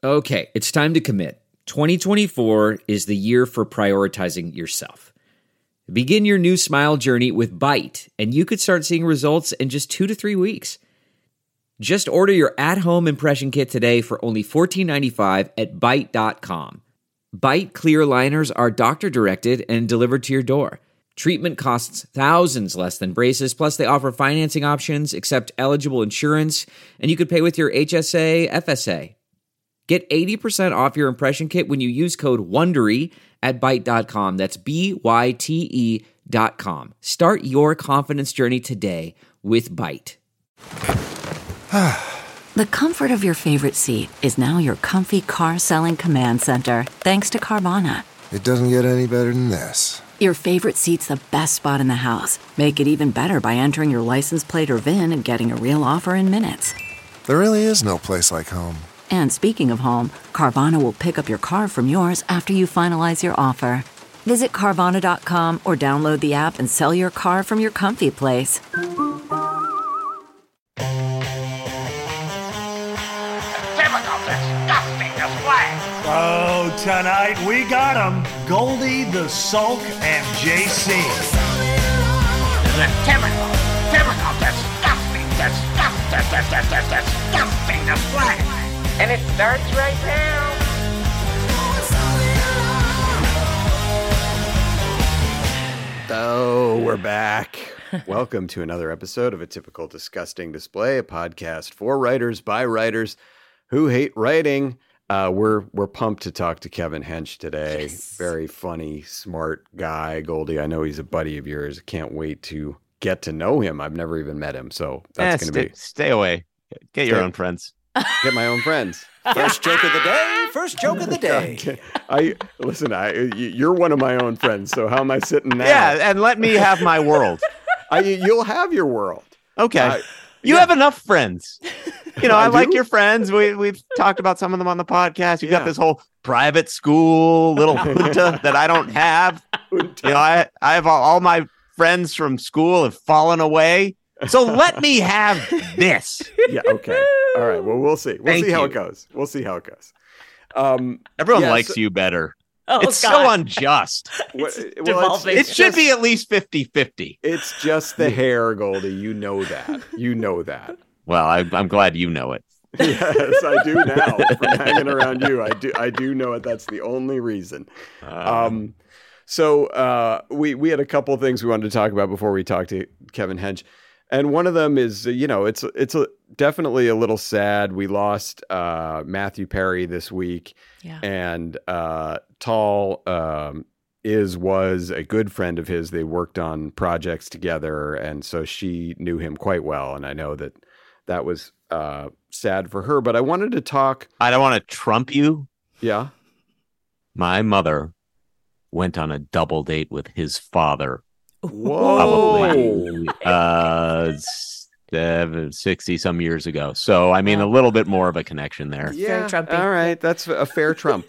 Okay, it's time to commit. 2024 is the year for prioritizing yourself. Begin your new smile journey with Byte, and you could start seeing results in just 2 to 3 weeks. Just order your at-home impression kit today for only $14.95 at Byte.com. Byte clear liners are doctor-directed and delivered to your door. Treatment costs thousands less than braces, plus they offer financing options, accept eligible insurance, and you could pay with your HSA, FSA. Get 80% off your impression kit when you use code WONDERY at Byte.com. That's BYTE.com. Start your confidence journey today with Byte. The comfort of your favorite seat is now your comfy car selling command center, thanks to Carvana. It doesn't get any better than this. Your favorite seat's the best spot in the house. Make it even better by entering your license plate or VIN and getting a real offer in minutes. There really is no place like home. And speaking of home, Carvana will pick up your car from yours after you finalize your offer. Visit Carvana.com or download the app and sell your car from your comfy place. Oh, tonight we got them. Goldie, the Sulk, and JC. The typical, disgusting display. And it starts right now. Oh, we're back. Welcome to another episode of A Typical Disgusting Display, a podcast for writers by writers who hate writing. We're pumped to talk to Kevin Hench today. Yes. Very funny, smart guy. Goldie, I know he's a buddy of yours. Can't wait to get to know him. I've never even met him, so that's going to be... Stay away. Get your own friends. Get my own friends. First joke of the day. First joke of the day. You're one of my own friends, so how am I sitting now? Yeah, and let me have my world. You'll have your world. Okay. You have enough friends. You know, I like your friends. We've talked about some of them on the podcast. You've got this whole private school little junta that I don't have. You know, I have all my friends from school have fallen away. So let me have this. Yeah, okay. All right. Well, we'll see. We'll see how it goes. Everyone likes you better. Oh, it's God. so unjust. It should be at least 50-50. It's just the hair, Goldie. You know that. Well, I'm glad you know it. Yes, I do now. From hanging around you, I do know it. That's the only reason. So we had a couple of things we wanted to talk about before we talked to Kevin Hench. And one of them is, it's definitely a little sad. We lost Matthew Perry this week. Yeah. And Tall was a good friend of his. They worked on projects together. And so she knew him quite well. And I know that was sad for her. But I wanted to talk. I don't want to trump you. Yeah. My mother went on a double date with his father. Whoa. Probably 60 some years ago. So, I mean, a little bit more of a connection there. Yeah. All right. That's a fair trump.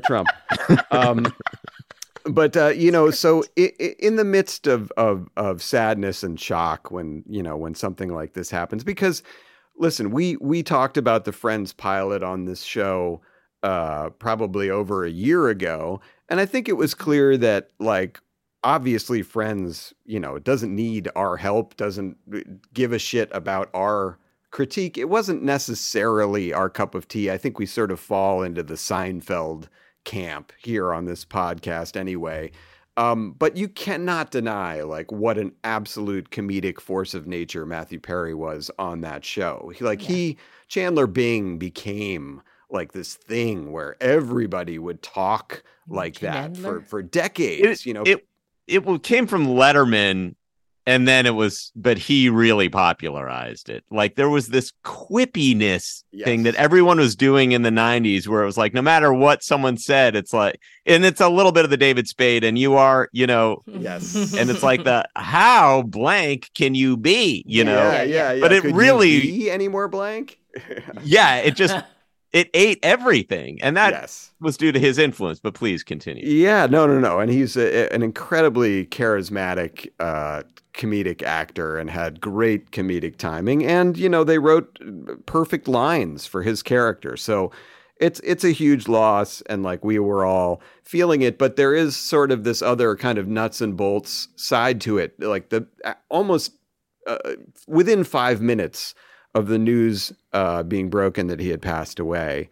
But, so in the midst of sadness and shock when something like this happens, because listen, we talked about the Friends pilot on this show probably over a year ago. And I think it was clear that obviously Friends, doesn't need our help, doesn't give a shit about our critique. It wasn't necessarily our cup of tea. I think we sort of fall into the Seinfeld camp here on this podcast anyway. But you cannot deny what an absolute comedic force of nature Matthew Perry was on that show. Chandler Bing became this thing where everybody would talk like Chandler? that for decades. It came from Letterman, and then but he really popularized it. There was this quippiness thing that everyone was doing in the 90s where it was no matter what someone said, it's and it's a little bit of the David Spade, and you are, yes. And it's how blank can you be, Yeah. But it Could really you be any more blank? Yeah, it ate everything, and that was due to his influence. But please continue. Yeah, no. And he's an incredibly charismatic comedic actor and had great comedic timing. And, they wrote perfect lines for his character. So it's a huge loss, and like we were all feeling it. But there is sort of this other kind of nuts and bolts side to it. Like the almost within 5 minutes of the news being broken that he had passed away,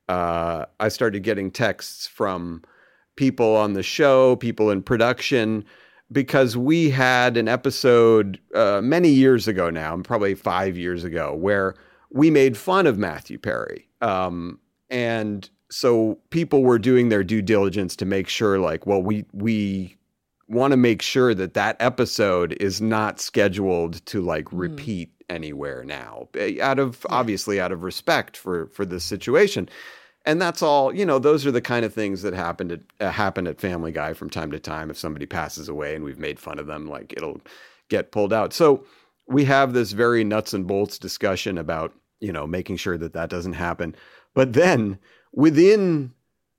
I started getting texts from people on the show, people in production, because we had an episode many years ago now, probably 5 years ago, where we made fun of Matthew Perry. And so people were doing their due diligence to make sure, like, well, we want to make sure that that episode is not scheduled to like repeat anywhere now, obviously out of respect for this situation. And that's all, those are the kind of things that happen at Family Guy from time to time. If somebody passes away and we've made fun of them, like, it'll get pulled out. So we have this very nuts and bolts discussion about, making sure that doesn't happen. But then within,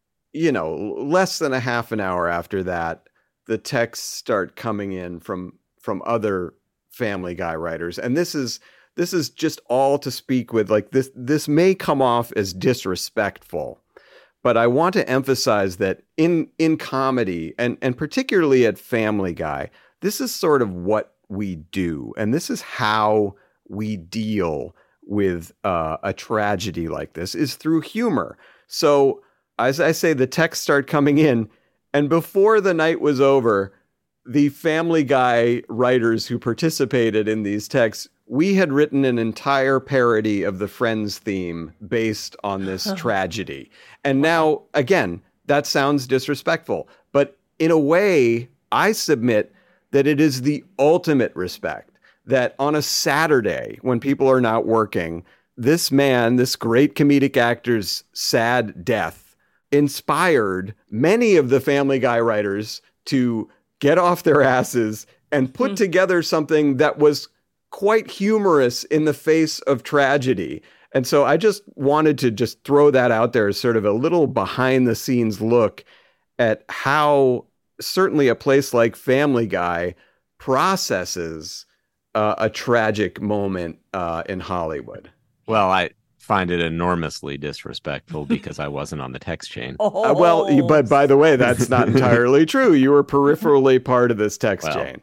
less than a half an hour after that, the texts start coming in from other Family Guy writers. And this is just all to speak with, like, this may come off as disrespectful, but I want to emphasize that in comedy and particularly at Family Guy, this is sort of what we do. And this is how we deal with a tragedy like this, is through humor. So as I say, the texts start coming in, and before the night was over, the Family Guy writers who participated in these texts, we had written an entire parody of the Friends theme based on this tragedy. And now, again, that sounds disrespectful, but in a way, I submit that it is the ultimate respect that on a Saturday when people are not working, this man, this great comedic actor's sad death inspired many of the Family Guy writers to get off their asses and put together something that was quite humorous in the face of tragedy. And so I just wanted to just throw that out there as sort of a little behind the scenes look at how certainly a place like Family Guy processes a tragic moment in Hollywood. Well, I find it enormously disrespectful because I wasn't on the text chain. But by the way, that's not entirely true. You were peripherally part of this text chain.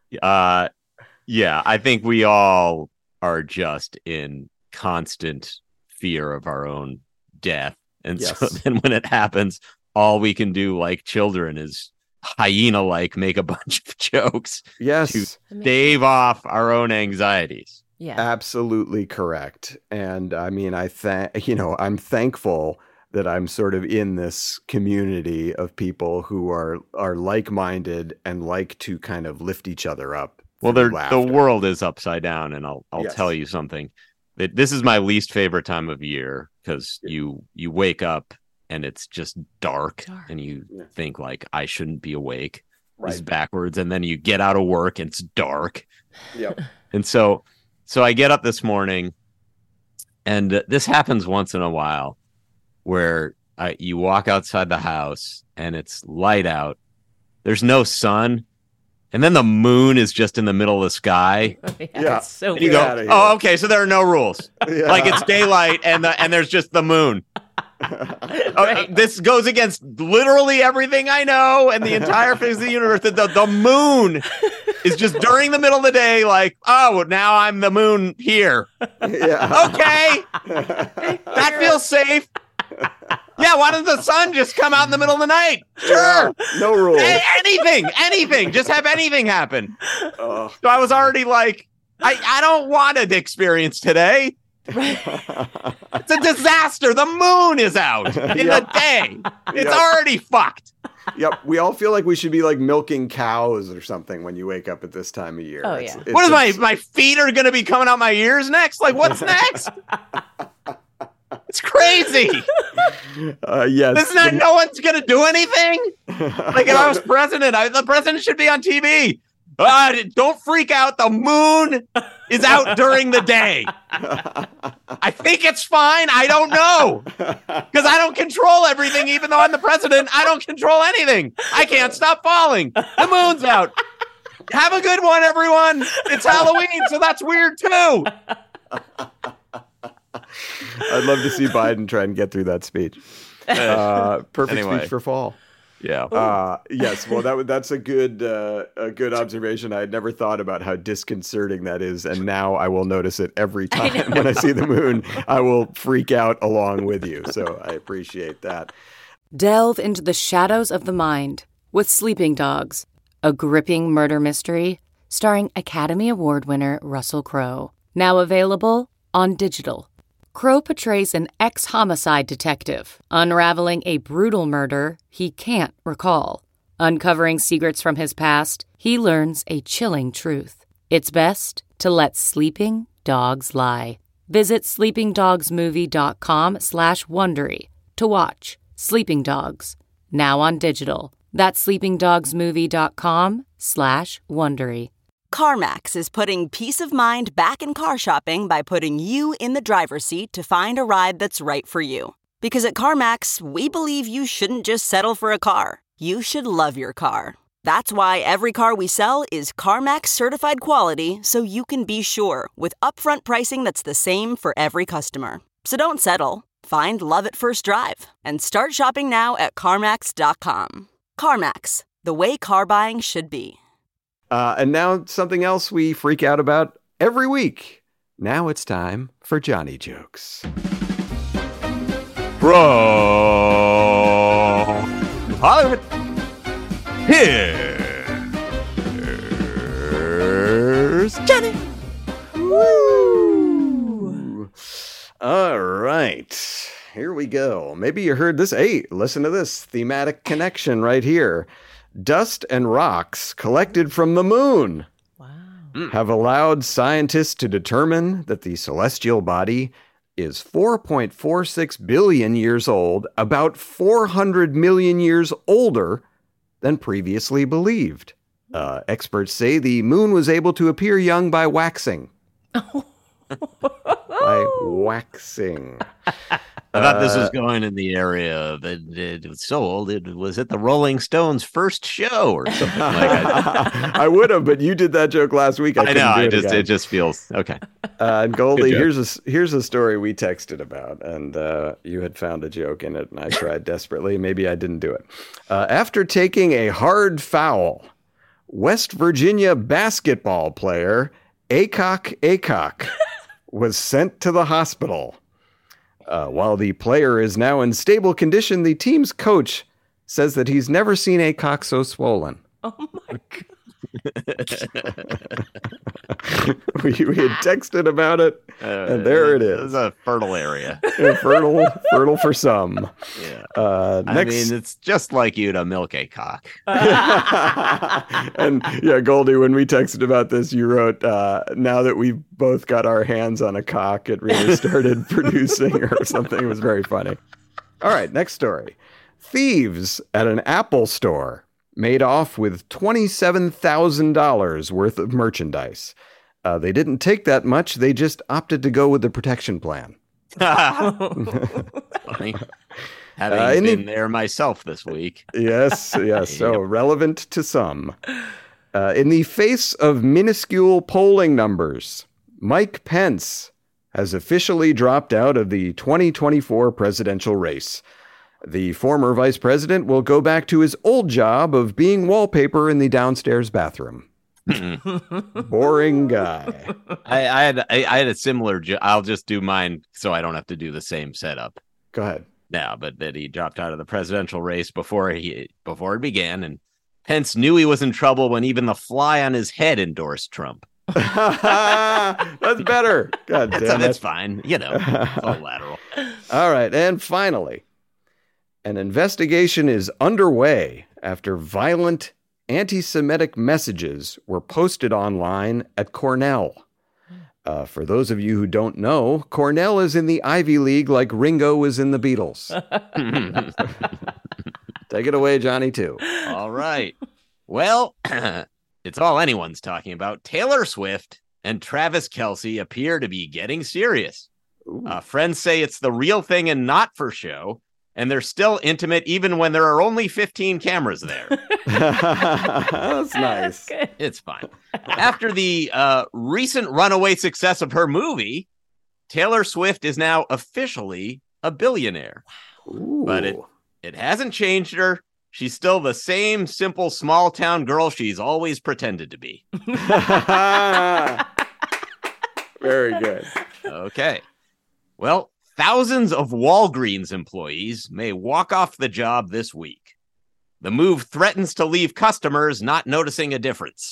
Yeah, I think we all are just in constant fear of our own death. And so then when it happens, all we can do, like children, is hyena-like make a bunch of jokes to stave off our own anxieties. Yeah, absolutely correct. And I mean, I'm thankful that I'm sort of in this community of people who are like-minded and like to kind of lift each other up. Well, the world is upside down, and I'll tell you something. This is my least favorite time of year because you wake up and it's just dark. And you think, like, I shouldn't be awake. Right. This is backwards. And then you get out of work and it's dark. Yep. And so I get up this morning, and this happens once in a while where you walk outside the house and it's light out. There's no sun. And then the moon is just in the middle of the sky. It's so and you go, oh, okay, so there are no rules. Like, it's daylight and there's just the moon. Right. This goes against literally everything I know and the entire face of the universe. The moon is just during the middle of the day, like, oh, now I'm the moon here. Okay. That feels safe. Yeah, why doesn't the sun just come out in the middle of the night? Sure. No rules. Anything. Just have anything happen. So I was already like, I don't want an experience today. It's a disaster. The moon is out in the day. It's already fucked. Yep. We all feel like we should be like milking cows or something when you wake up at this time of year. Oh, yeah. What is my feet are going to be coming out my ears next? Like, what's next? It's crazy. Yes. No one's going to do anything. Like, if I was president, the president should be on TV. Don't freak out. The moon is out during the day. I think it's fine. I don't know. Because I don't control everything. Even though I'm the president, I don't control anything. I can't stop falling. The moon's out. Have a good one, everyone. It's Halloween, so that's weird too. I'd love to see Biden try and get through that speech. Perfect speech for fall. Yeah. Yes. Well, that's a good observation. I had never thought about how disconcerting that is, and now I will notice it every time when I see the moon. I will freak out along with you. So I appreciate that. Delve into the shadows of the mind with Sleeping Dogs, a gripping murder mystery starring Academy Award winner Russell Crowe. Now available on digital. Crowe portrays an ex-homicide detective unraveling a brutal murder he can't recall. Uncovering secrets from his past, he learns a chilling truth. It's best to let sleeping dogs lie. Visit sleepingdogsmovie.com/Wondery to watch Sleeping Dogs, now on digital. That's sleepingdogsmovie.com/Wondery. CarMax is putting peace of mind back in car shopping by putting you in the driver's seat to find a ride that's right for you. Because at CarMax, we believe you shouldn't just settle for a car. You should love your car. That's why every car we sell is CarMax certified quality, so you can be sure with upfront pricing that's the same for every customer. So don't settle. Find love at first drive and start shopping now at CarMax.com. CarMax, the way car buying should be. And now something else we freak out about every week. Now it's time for Johnny Jokes. From Hollywood, here's Johnny. Woo! All right, here we go. Maybe you heard this. Hey, listen to this thematic connection right here. Dust and rocks collected from the moon have allowed scientists to determine that the celestial body is 4.46 billion years old, about 400 million years older than previously believed. Experts say the moon was able to appear young by waxing. By waxing. I thought this was going in the area of it was so old. It was at the Rolling Stones' first show or something like that. I would have, but you did that joke last week. I know. It just feels okay. And Goldie, here's a story we texted about, and you had found a joke in it, and I tried desperately. Maybe I didn't do it. After taking a hard foul, West Virginia basketball player Aycock was sent to the hospital. While the player is now in stable condition, the team's coach says that he's never seen Aycock so swollen. Oh my God. we had texted about it, and there it is. It's a fertile area. fertile for some. Yeah. Next... I mean, it's just like you to milk a cock. And yeah, Goldie, when we texted about this, you wrote, now that we've both got our hands on a cock, it really started producing or something. It was very funny. All right, next story. Thieves at an Apple store made off with $27,000 worth of merchandise. They didn't take that much. They just opted to go with the protection plan. Funny. Having been there myself this week. Yes. So relevant to some. In the face of minuscule polling numbers, Mike Pence has officially dropped out of the 2024 presidential race. The former vice president will go back to his old job of being wallpaper in the downstairs bathroom. Boring guy. I had a similar. I'll just do mine so I don't have to do the same setup. Go ahead. No, but that he dropped out of the presidential race before it began, and Pence knew he was in trouble when even the fly on his head endorsed Trump. That's better. God damn it. That's fine. It's all lateral. All right, and finally, an investigation is underway after violent anti-Semitic messages were posted online at Cornell. For those of you who don't know, Cornell is in the Ivy League like Ringo was in the Beatles. Take it away, Johnny, too. All right. Well, it's all anyone's talking about. Taylor Swift and Travis Kelce appear to be getting serious. Friends say it's the real thing and not for show. And they're still intimate even when there are only 15 cameras there. That's nice. It's fine. After the recent runaway success of her movie, Taylor Swift is now officially a billionaire. Ooh. But it hasn't changed her. She's still the same simple small town girl she's always pretended to be. Very good. Okay. Well, thousands of Walgreens employees may walk off the job this week. The move threatens to leave customers not noticing a difference.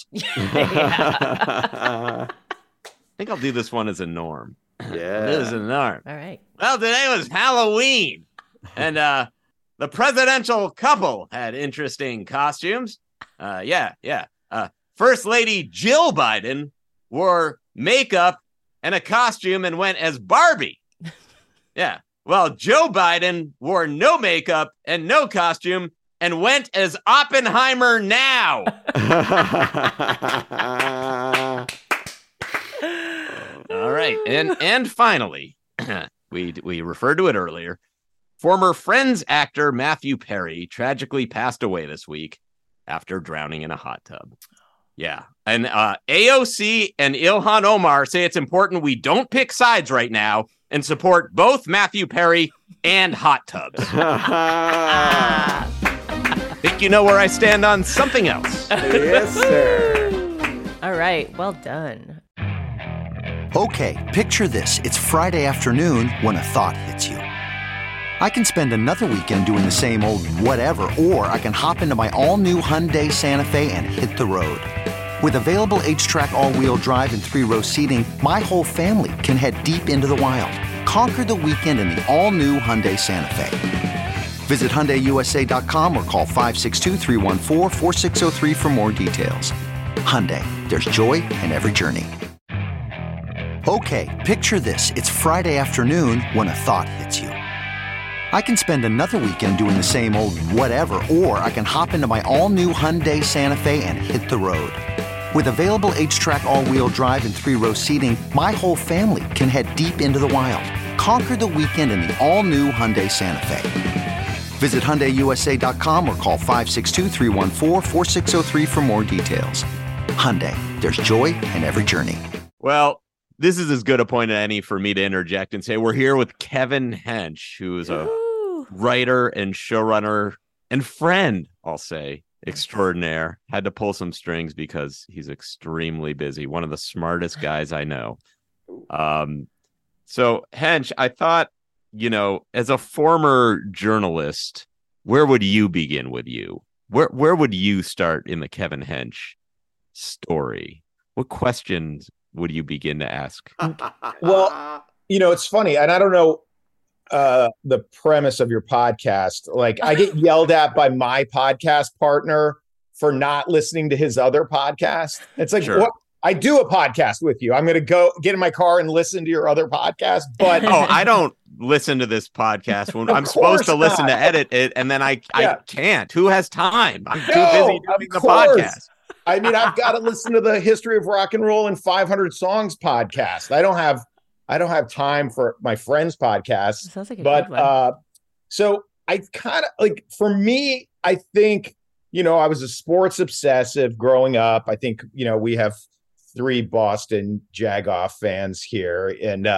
I think I'll do this one as a norm. Yeah. This is a norm. All right. Well, today was Halloween, and the presidential couple had interesting costumes. First Lady Jill Biden wore makeup and a costume and went as Barbie. Yeah. Well, Joe Biden wore no makeup and no costume and went as Oppenheimer now. All right. And finally, we referred to it earlier. Former Friends actor Matthew Perry tragically passed away this week after drowning in a hot tub. Yeah. And AOC and Ilhan Omar say it's important we don't pick sides right now and support both Matthew Perry and hot tubs. Think you know where I stand on something else. Yes, sir. All right. Well done. Okay, picture this. It's Friday afternoon when a thought hits you. I can spend another weekend doing the same old whatever, or I can hop into my all-new Hyundai Santa Fe and hit the road. With available H-Track all-wheel drive and 3-row seating, my whole family can head deep into the wild. Conquer the weekend in the all-new Hyundai Santa Fe. Visit HyundaiUSA.com or call 562-314-4603 for more details. Hyundai, there's joy in every journey. Okay, picture this. It's Friday afternoon when a thought hits you. I can spend another weekend doing the same old whatever, or I can hop into my all-new Hyundai Santa Fe and hit the road. With available H-Track all-wheel drive and 3-row seating, my whole family can head deep into the wild. Conquer the weekend in the all-new Hyundai Santa Fe. Visit HyundaiUSA.com or call 562-314-4603 for more details. Hyundai, there's joy in every journey. Well, this is as good a point as any for me to interject and say we're here with Kevin Hench, who is a writer and showrunner and friend, I'll say, extraordinaire. Had to pull some strings because he's extremely busy. One of the smartest guys I know. So, Hench, I thought, as a former journalist, where would you begin with you? Where would you start in the Kevin Hench story? What questions would you begin to ask? Well, it's funny, and I don't know the premise of your podcast. Like, I get yelled at by my podcast partner for not listening to his other podcast. It's like, Sure. What? I do a podcast with you. I'm going to go get in my car and listen to your other podcast. But I don't listen to this podcast when I'm supposed to listen to edit it, and then I can't. Who has time? I'm too busy doing the podcast. I mean, I've got to listen to the History of Rock and Roll and 500 Songs podcast. I don't have time for my friend's podcast. Sounds like a good one. So I kind of for me, I think, I was a sports obsessive growing up. I think, we have 3 Boston Jagoff fans here. And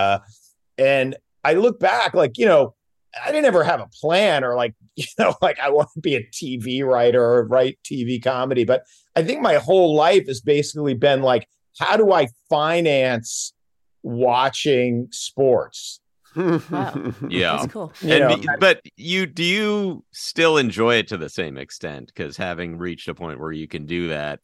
I look back, I didn't ever have a plan or I want to be a TV writer or write TV comedy. But I think my whole life has basically been how do I finance watching sports? Wow. Yeah. That's cool. But do you still enjoy it to the same extent? Because having reached a point where you can do that,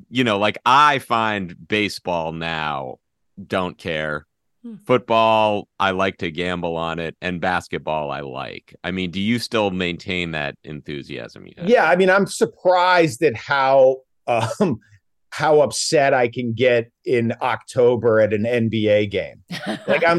I find baseball now, don't care. Football, I like to gamble on it, and basketball, I like. I mean, do you still maintain that enthusiasm you have? Yeah, I mean, I'm surprised at how upset I can get in October at an NBA game. I'm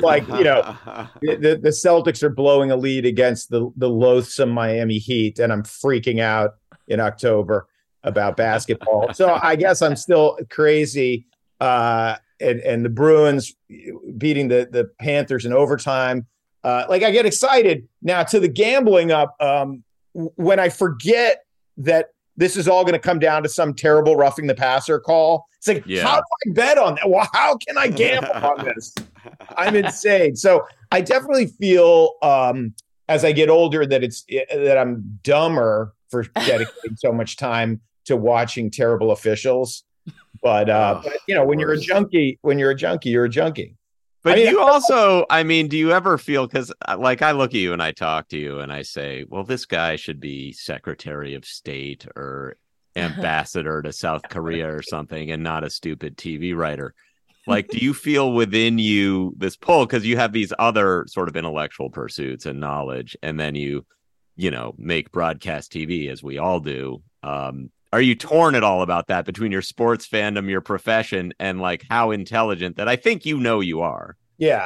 the Celtics are blowing a lead against the loathsome Miami Heat, and I'm freaking out in October about basketball. So I guess I'm still crazy. And the Bruins beating the Panthers in overtime. I get excited now to the gambling up when I forget that this is all going to come down to some terrible roughing the passer call. It's how do I bet on that? Well, how can I gamble on this? I'm insane. So I definitely feel as I get older that I'm dumber for dedicating so much time to watching terrible officials. But when you're a junkie, you're a junkie. But you also, do you ever feel, because like I look at you and I talk to you and I say, well, this guy should be Secretary of State or ambassador to South Korea or something and not a stupid TV writer. Like, do you feel within you this pull because you have these other sort of intellectual pursuits and knowledge, and then you make broadcast TV as we all do? Are you torn at all about that between your sports fandom, your profession, and like how intelligent that I think you are? Yeah.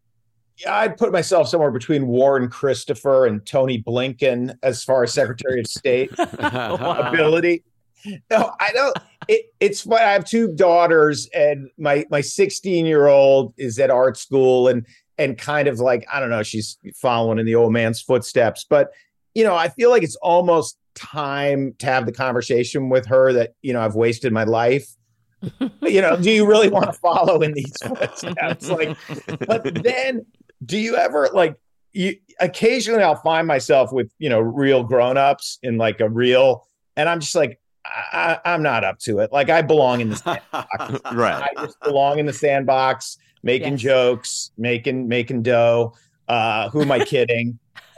I'd put myself somewhere between Warren Christopher and Tony Blinken as far as Secretary of State ability. No, I don't. It's fun. I have two daughters, and my 16-year-old is at art school and kind of like, I don't know, she's following in the old man's footsteps. But, I feel like it's almost time to have the conversation with her that, I've wasted my life. Do you really want to follow in these footsteps? But then do you ever occasionally I'll find myself with, real grownups in like a real, and I'm just like, I'm not up to it. Like I belong in the sandbox. Right. I just belong in the sandbox, making jokes, making dough. Who am I kidding?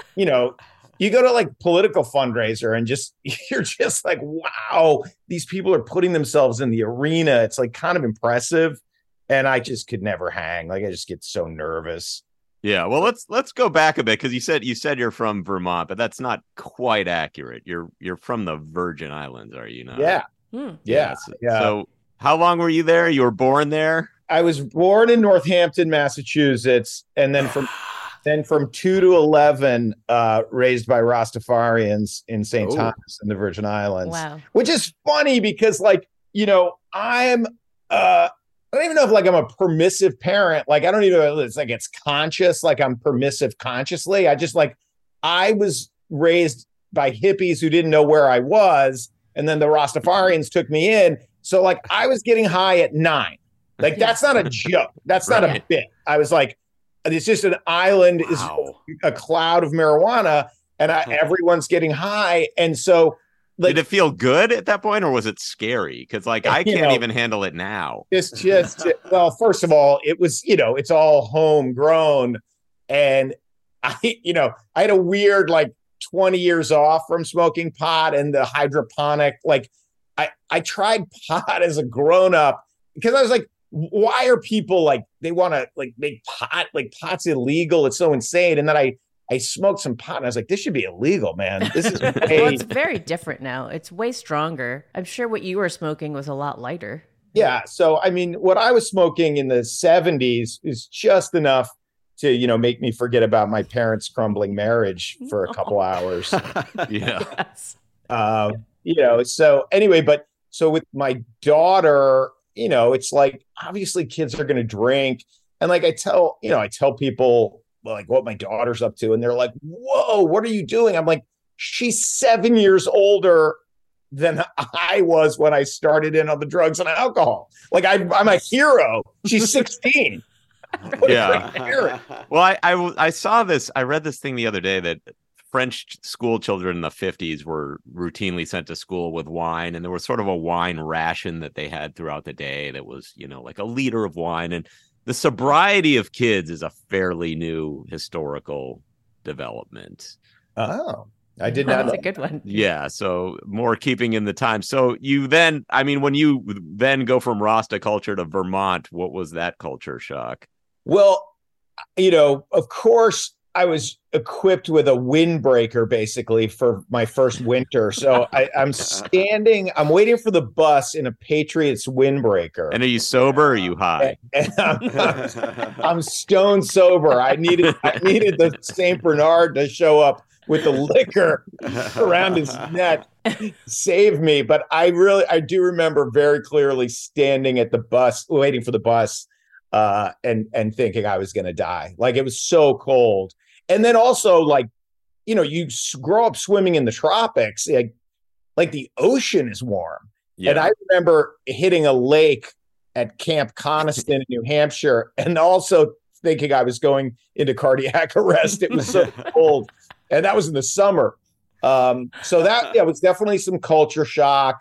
You go to like political fundraiser and you're just like, wow, these people are putting themselves in the arena. It's like kind of impressive. And I just could never hang. Like I just get so nervous. Yeah. Well, let's go back a bit. Cause you said you're from Vermont, but that's not quite accurate. You're from the Virgin Islands, are you not? Yeah. Yeah. So how long were you there? You were born there? I was born in Northampton, Massachusetts. And then from 2 to 11, raised by Rastafarians in St. Thomas in the Virgin Islands. Wow. Which is funny because, I don't even know if I'm a permissive parent. Like, I don't even know if it's conscious, like I'm permissive consciously. I was raised by hippies who didn't know where I was. And then the Rastafarians took me in. So, I was getting high at 9. Like, that's not a joke. That's not a bit. I was like, it's just an island is a cloud of marijuana and everyone's getting high. And so did it feel good at that point or was it scary? Cause I can't even handle it now. Well, first of all, it was, it's all homegrown. And I had a weird, 20 years off from smoking pot and the hydroponic. I tried pot as a grown up because I was like, why are people they want to make pot, pot's illegal. It's so insane. And then I smoked some pot and I was like, this should be illegal, man. This is Well, it's very different now. It's way stronger. I'm sure what you were smoking was a lot lighter. Yeah. So, what I was smoking in the 70s is just enough to, make me forget about my parents' crumbling marriage for a couple hours. Yeah. Yes. So anyway, so with my daughter, it's obviously kids are going to drink. And I tell people what my daughter's up to. And they're like, whoa, what are you doing? I'm like, she's 7 years older than I was when I started in on the drugs and alcohol. I'm a hero. She's 16. Yeah. Well, I saw this. I read this thing the other day that French school children in the 50s were routinely sent to school with wine, and there was sort of a wine ration that they had throughout the day that was, like a liter of wine. And the sobriety of kids is a fairly new historical development. Oh, I did not. That's a good one. Yeah. So more keeping in the time. So you then, when you then go from Rasta culture to Vermont, what was that culture shock? Well, of course, I was equipped with a windbreaker basically for my first winter. So I'm waiting for the bus in a Patriots windbreaker. And are you sober or are you high? And I'm stone sober. I needed the St. Bernard to show up with the liquor around his neck, save me. But I do remember very clearly standing at the bus, waiting for the bus, and thinking I was going to die. It was so cold. And then also, you grow up swimming in the tropics, like the ocean is warm. Yeah. And I remember hitting a lake at Camp Coniston in New Hampshire and also thinking I was going into cardiac arrest. It was so cold. And that was in the summer. So that was definitely some culture shock.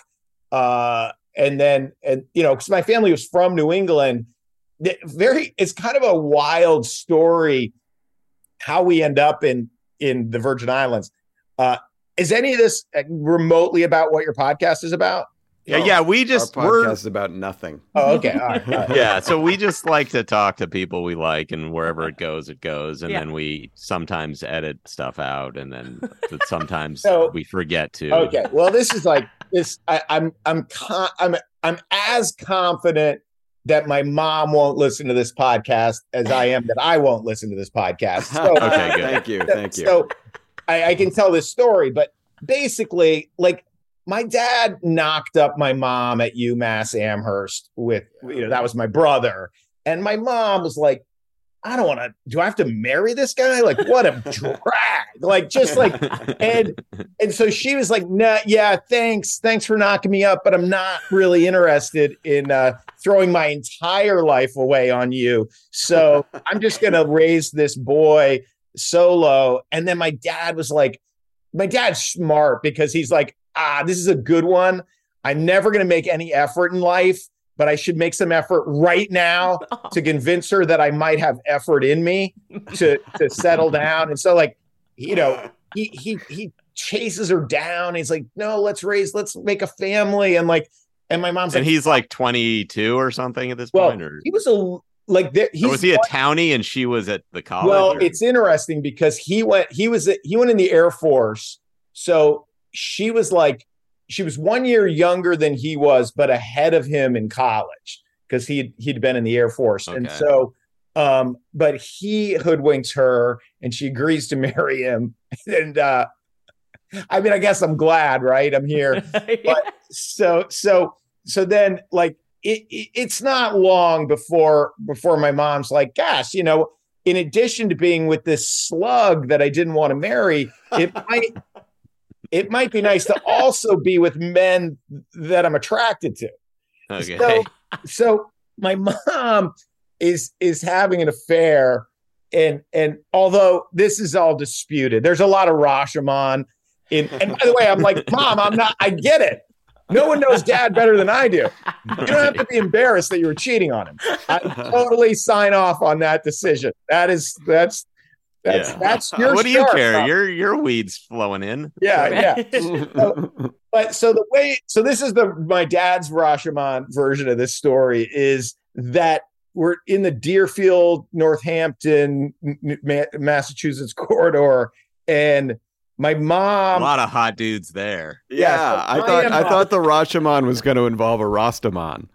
And because my family was from New England, it's kind of a wild story how we end up in the Virgin Islands. Is any of this remotely about what your podcast is about? Yeah, our podcast is about nothing. Oh, okay. All right. Yeah, so we just like to talk to people we like, and wherever it goes, and then we sometimes edit stuff out, and then sometimes we forget to. Okay, well, this is like this. I'm as confident that my mom won't listen to this podcast as I am that I won't listen to this podcast. So, okay, good. Thank you. So I can tell this story, but basically, like, my dad knocked up my mom at UMass Amherst with, that was my brother. And my mom was like, do I have to marry this guy? Like, what a drag. Like, just like, and so she was like, nah, yeah, thanks for knocking me up, but I'm not really interested in throwing my entire life away on you. So I'm just going to raise this boy solo. And then my dad's smart because he's like, this is a good one. I'm never going to make any effort in life, but I should make some effort right now to convince her that I might have effort in me to settle down. And so, like, he chases her down. He's like, no, let's make a family. And my mom's and he's like 22 or something at this point. Or he was was he a townie and she was at the college? Well, it's interesting because he went in the Air Force. So she was 1 year younger than he was, but ahead of him in college because he'd been in the Air Force. Okay. And so, but he hoodwinks her and she agrees to marry him. And I mean, I guess I'm glad, right? I'm here. Yeah. But so then, like, it's not long before my mom's like, gosh, in addition to being with this slug that I didn't want to marry, it might be nice to also be with men that I'm attracted to. Okay. So my mom is having an affair, and although this is all disputed, there's a lot of Rashomon. And by the way, I'm like, Mom, I get it. No one knows Dad better than I do. You don't have to be embarrassed that you were cheating on him. I totally sign off on that decision. That's your. What do you care? Your weed's flowing in. Yeah. So this is my dad's Rashomon version of this story is that we're in the Deerfield, Northampton, Massachusetts corridor, and my mom. A lot of hot dudes there. Yeah, I thought the Rashomon was going to involve a Rastamon.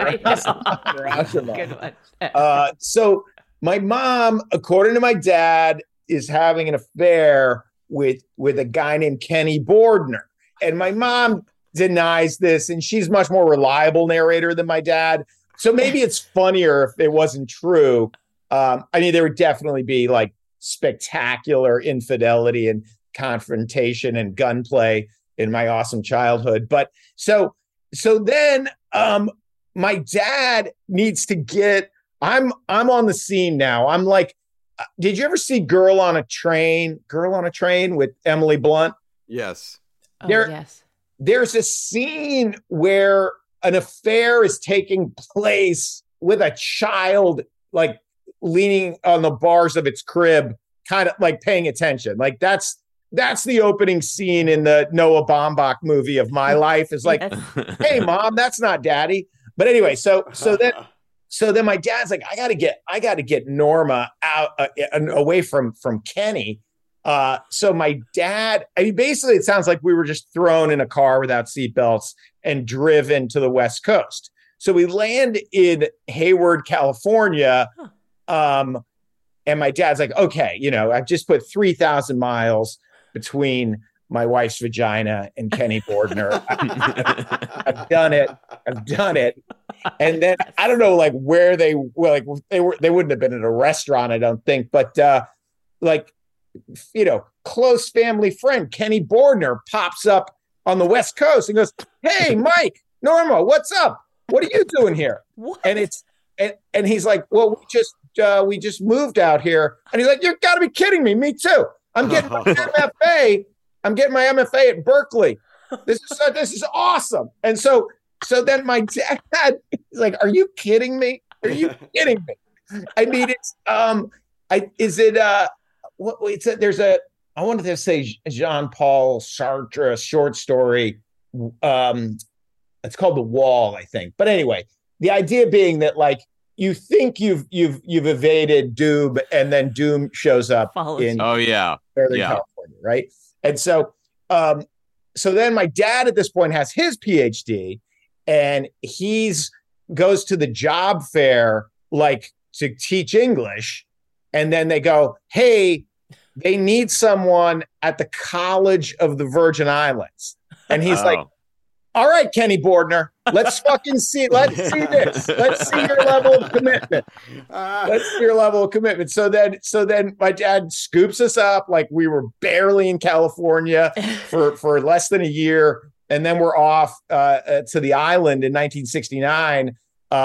Good one. So my mom, according to my dad, is having an affair with a guy named Kenny Bordner. And my mom denies this, and she's much more reliable narrator than my dad. So maybe it's funnier if it wasn't true. I mean, there would definitely be like spectacular infidelity and confrontation and gunplay in my awesome childhood. But so then my dad needs to get, I'm on the scene now. I'm like, did you ever see Girl on a Train with Emily Blunt? Yes. Yes. There's a scene where an affair is taking place with a child, like leaning on the bars of its crib, kind of like paying attention. Like that's the opening scene in the Noah Baumbach movie of My Life is like, hey, Mom, that's not Daddy. But anyway, so then my dad's like, I gotta get Norma out away from Kenny. So my dad, I mean, basically it sounds like we were just thrown in a car without seatbelts and driven to the West Coast. So we land in Hayward, California. And my dad's like, okay, I've just put 3,000 miles between my wife's vagina and Kenny Bordner. I've done it. And then I don't know, like where they wouldn't have been at a restaurant, I don't think, but close family friend Kenny Bordner pops up on the West Coast and goes, "Hey, Mike, Norma, what's up? What are you doing here?" What? And he's like, "Well, we just moved out here. And he's like, you've got to be kidding me. Me too. I'm getting my MFA. I'm getting my MFA at Berkeley. This is awesome. And so then my dad is like, are you kidding me? Are you kidding me? I mean, it's there's a, I wanted to say Jean-Paul Sartre short story. It's called The Wall, I think. But anyway, the idea being that like you think you've evaded doom, and then doom shows up in Northern California, right? And so then my dad at this point has his PhD, and he's goes to the job fair like to teach English, and then they go, hey, they need someone at the College of the Virgin Islands. And he's like, all right, Kenny Bordner, let's fucking see. Let's see this. Let's see your level of commitment. Let's see your level of commitment. So then my dad scoops us up like we were barely in California for less than a year. And then we're off to the island in 1969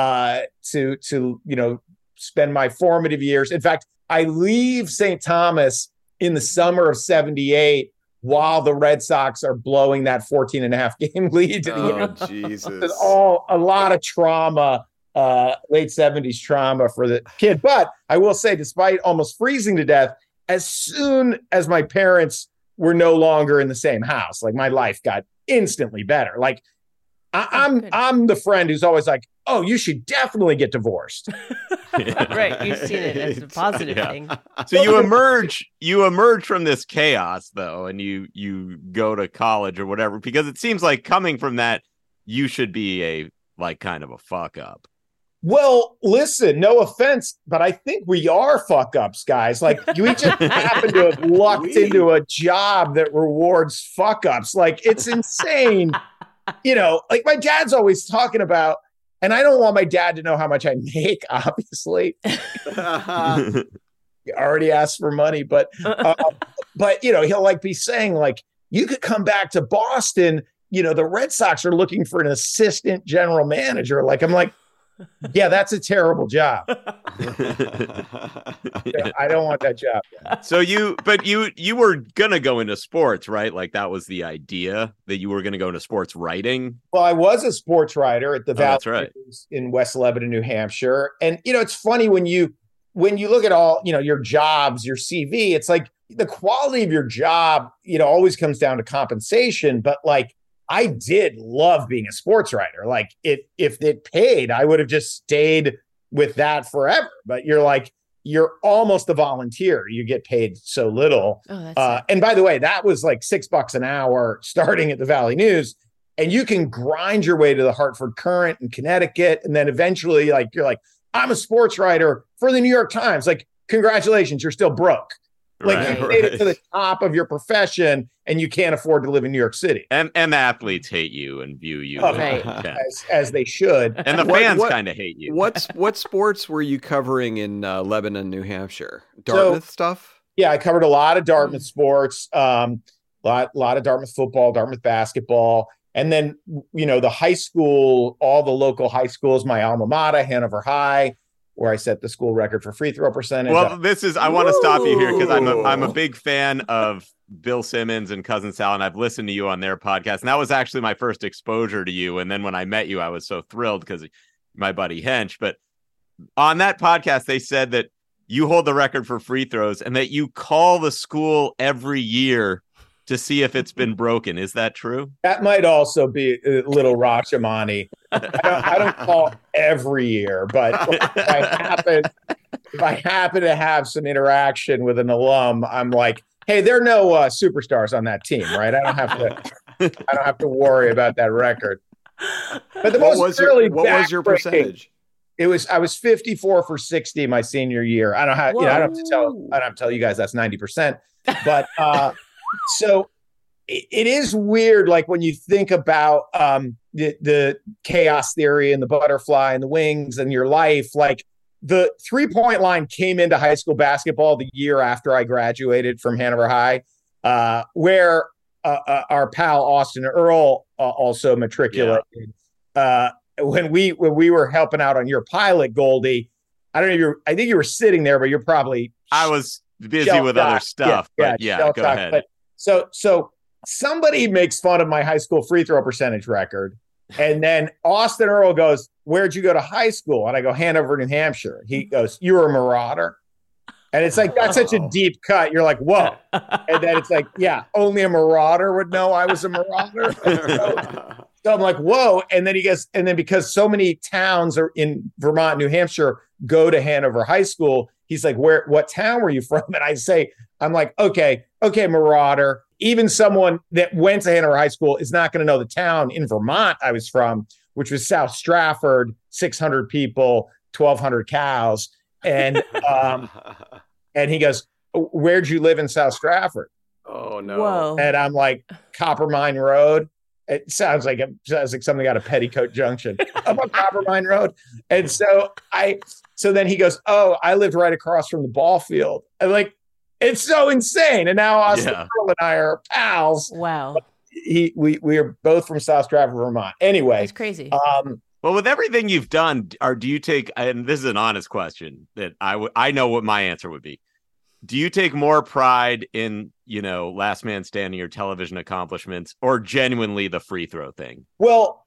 to spend my formative years. In fact, I leave St. Thomas in the summer of 78 while the Red Sox are blowing that 14.5 game lead. Jesus. It's all a lot of trauma, late 70s trauma for the kid. But I will say, despite almost freezing to death, as soon as my parents were no longer in the same house, like my life got instantly better. Like I'm the friend who's always like, oh, you should definitely get divorced. Right. You've seen it as a positive thing. So you emerge from this chaos though, and you go to college or whatever, because it seems like coming from that, you should be a kind of a fuck up. Well, listen, no offense, but I think we are fuck ups, guys. Like we just happen to have lucked into a job that rewards fuck ups. Like it's insane. Like my dad's always talking about, and I don't want my dad to know how much I make, obviously. He already asked for money, but he'll like be saying like, you could come back to Boston. The Red Sox are looking for an assistant general manager. Like, I'm like, yeah, that's a terrible job. I don't want that job. So you were going to go into sports, right? Like that was the idea, that you were going to go into sports writing. Well, I was a sports writer at the Valley News in West Lebanon, New Hampshire. And, it's funny when you look at all, your jobs, your CV, it's like the quality of your job, always comes down to compensation. But like, I did love being a sports writer. Like if it paid, I would have just stayed with that forever. But you're almost a volunteer. You get paid so little. And by the way, that was like $6 an hour starting at the Valley News. And you can grind your way to the Hartford Courant in Connecticut. And then eventually you're like, I'm a sports writer for the New York Times. Like, congratulations, you're still broke. Like you made it to the top of your profession and you can't afford to live in New York City. And the athletes hate you and view you as they should. And the fans kind of hate you. What sports were you covering in Lebanon, New Hampshire? Dartmouth stuff? Yeah, I covered a lot of Dartmouth sports, a lot of Dartmouth football, Dartmouth basketball. And then, the high school, all the local high schools, my alma mater, Hanover High, where I set the school record for free throw percentage. Well, I want to stop you here because I'm a big fan of Bill Simmons and Cousin Sal, and I've listened to you on their podcast. And that was actually my first exposure to you. And then when I met you, I was so thrilled because my buddy Hench. But on that podcast, they said that you hold the record for free throws and that you call the school every year to see if it's been broken. Is that true? That might also be a little Rashomani. I don't call every year, but if I happen to have some interaction with an alum, I'm like, hey, there are no superstars on that team, right? I don't have to worry about that record. But what was your percentage? I was 54 for 60 my senior year. I don't have to tell you guys that's 90%, but so it is weird. Like when you think about the chaos theory and the butterfly and the wings and your life, like the 3-point line came into high school basketball the year after I graduated from Hanover High, where our pal Austin Earl also matriculated. When we were helping out on your pilot, Goldie, I don't know. I think you were sitting there, but you're probably. I was busy with other stuff. But go ahead. But so somebody makes fun of my high school free throw percentage record. And then Austin Earl goes, "Where'd you go to high school?" And I go, "Hanover, New Hampshire." He goes, "You were a Marauder." And it's like, that's such a deep cut. You're like, whoa. And then it's like, yeah, only a Marauder would know I was a Marauder. So I'm like, whoa. And then he goes, and then because so many towns are in Vermont, New Hampshire, go to Hanover High School, he's like, what town were you from? And I say, I'm like, okay, Marauder. Even someone that went to Hanover High School is not going to know the town in Vermont I was from, which was South Stratford, 600 people, 1,200 cows. And he goes, "Where'd you live in South Stratford?" Oh no! Whoa. And I'm like, Coppermine Road. It sounds like something out of Petticoat Junction. I'm on Coppermine Road. And so then he goes, "Oh, I lived right across from the ball field." And like, it's so insane. And now Austin Earl and I are pals. Wow. We are both from South Stratford, Vermont. Anyway, that's crazy. Well, with everything you've done, do you take, and this is an honest question that I know what my answer would be. Do you take more pride in, Last Man Standing or television accomplishments, or genuinely the free throw thing? Well,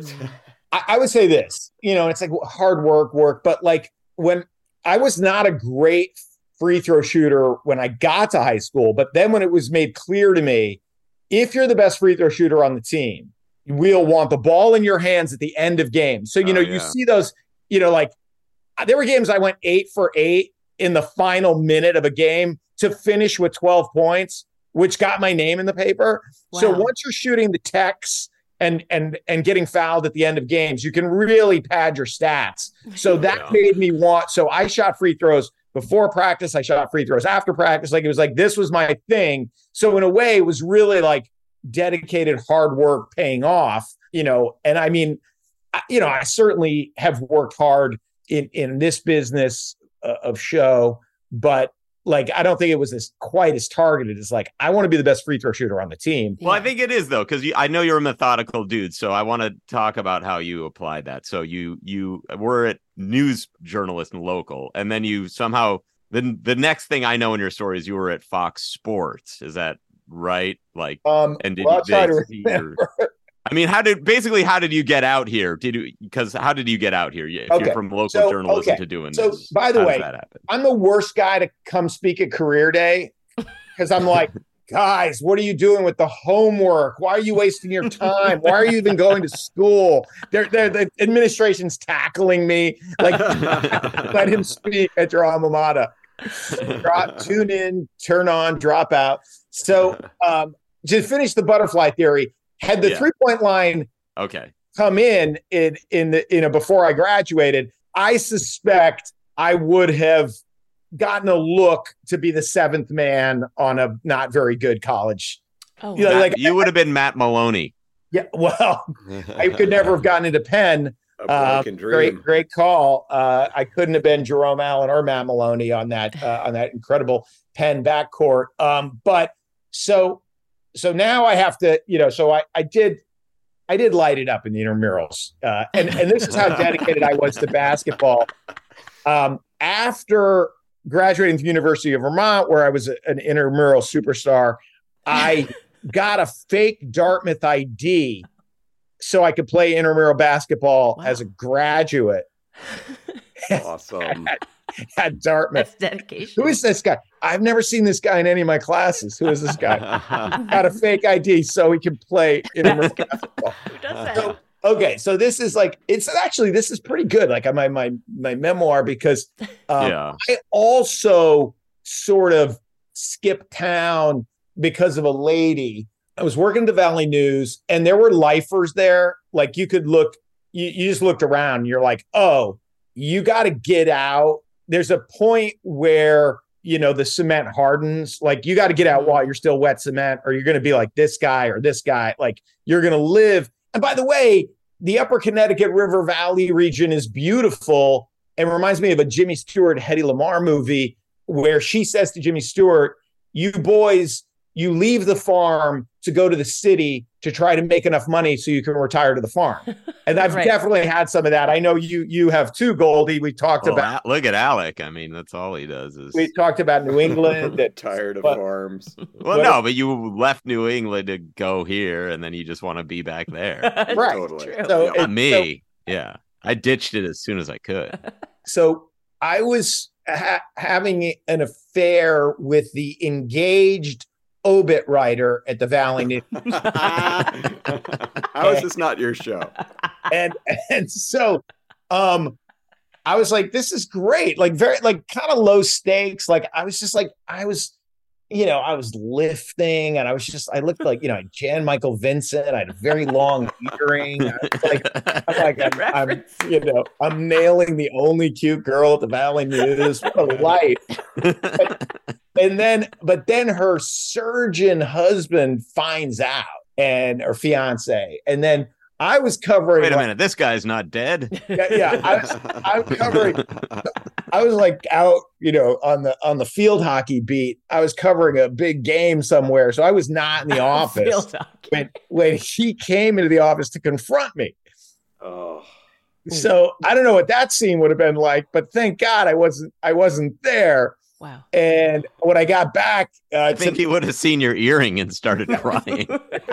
I would say this, it's like hard work, but like when I was not a great free throw shooter when I got to high school, but then when it was made clear to me, if you're the best free throw shooter on the team, we'll want the ball in your hands at the end of games. So, you see those, like there were games I went 8 for 8 in the final minute of a game to finish with 12 points, which got my name in the paper. Wow. So once you're shooting the techs and getting fouled at the end of games, you can really pad your stats. So that made me want, so I shot free throws before practice. I shot free throws after practice. Like it was like, this was my thing. So in a way it was really like dedicated hard work paying off, and I mean, I certainly have worked hard in this business of show, but like, I don't think it was quite as targeted as like, I want to be the best free throw shooter on the team. Well, I think it is though, because I know you're a methodical dude. So I want to talk about how you applied that. So you were a news journalist and local, and then you somehow, the next thing I know in your story is you were at Fox Sports. Is that right? Like, and did how did you get out here? How did you get out here? If you're from local journalism to doing this. So by the way, I'm the worst guy to come speak at Career Day because I'm like, guys, what are you doing with the homework? Why are you wasting your time? Why are you even going to school? The administration's tackling me. Like, let him speak at your alma mater. Tune in, turn on, drop out. So to finish the butterfly theory, had the 3-point line come in before I graduated, I suspect I would have gotten a look to be the 7th man on a not very good college. Oh, you would have been Matt Maloney. Yeah, well, I could never have gotten into Penn. Great call. I couldn't have been Jerome Allen or Matt Maloney on that incredible Penn backcourt. But so now I have to, so I did light it up in the intramurals. And this is how dedicated I was to basketball. After graduating from the University of Vermont, where I was an intramural superstar, I got a fake Dartmouth ID so I could play intramural basketball as a graduate. Awesome. At Dartmouth. That's dedication. Who is this guy? I've never seen this guy in any of my classes. Who is this guy? Got a fake ID so he can play intramural basketball. Who does that? So this is like, this is pretty good. Like my memoir, because I also sort of skipped town because of a lady. I was working at the Valley News and there were lifers there. Like you could look, you just looked around and you're like, oh, you got to get out. There's a point where, the cement hardens. Like you got to get out while you're still wet cement, or you're going to be like this guy or this guy. Like you're going to live. And by the way, the Upper Connecticut River Valley region is beautiful and reminds me of a Jimmy Stewart, Hedy Lamarr movie where she says to Jimmy Stewart, you boys, you leave the farm to go to the city to try to make enough money so you can retire to the farm. And I've definitely had some of that. I know you have too, Goldie. We talked about. Look at Alec. I mean, that's all he does is. We talked about New England. Tired of farms. Well, no, but you left New England to go here, and then you just want to be back there. Right. Totally. So, Not me. Yeah. I ditched it as soon as I could. So I was having an affair with the engaged obit writer at the Valley News. How is this not your show? And so I was like, this is great. Like very like kind of low stakes. Like I was just like, I was lifting and I looked like, Jan Michael Vincent. I had a very long earring. I'm nailing the only cute girl at the Valley News. What a life. But then her surgeon husband finds out or fiance. And then I was covering. Wait a minute, this guy's not dead. Yeah. I was covering. I was like out, on the field hockey beat. I was covering a big game somewhere, so I was not in the office when he came into the office to confront me. Oh. So I don't know what that scene would have been like, but thank God I wasn't there. Wow. And when I got back, I think he would have seen your earring and started crying.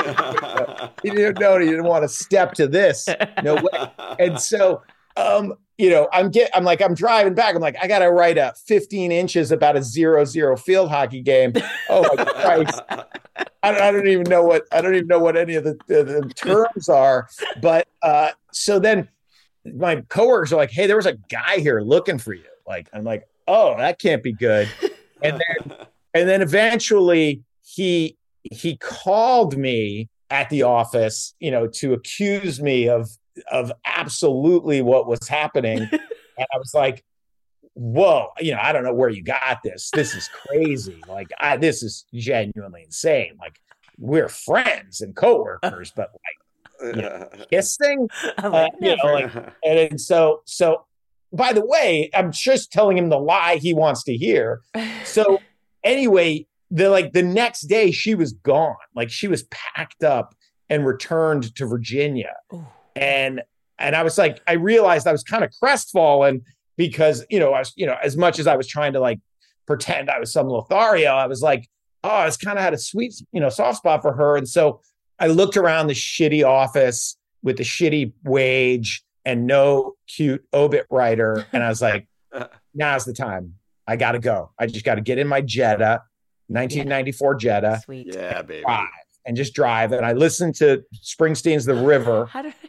He didn't want to step to this. No way. And so, I'm driving back. I'm like, I got to write a 15 inches about a 0-0 field hockey game. Oh my Christ. I don't even know what any of the terms are. But so then my coworkers are like, hey, there was a guy here looking for you. Like, I'm like, oh, that can't be good. And then eventually he called me at the office, to accuse me of absolutely what was happening. And I was like, whoa, I don't know where you got this. This is crazy. Like, this is genuinely insane. Like, we're friends and coworkers, but like, kissing, and so, by the way, I'm just telling him the lie he wants to hear. So anyway, the next day she was gone. Like she was packed up and returned to Virginia. Ooh. And I was like, I realized I was kind of crestfallen because, I was, as much as I was trying to like pretend I was some Lothario, I was like, oh, I was kind of had a sweet, soft spot for her. And so I looked around the shitty office with the shitty wage and no cute obit writer. And I was like, now's the time. I got to go. I just got to get in my Jetta, 1994 Jetta. Sweet. Yeah, baby. And just drive. And I listened to Springsteen's The River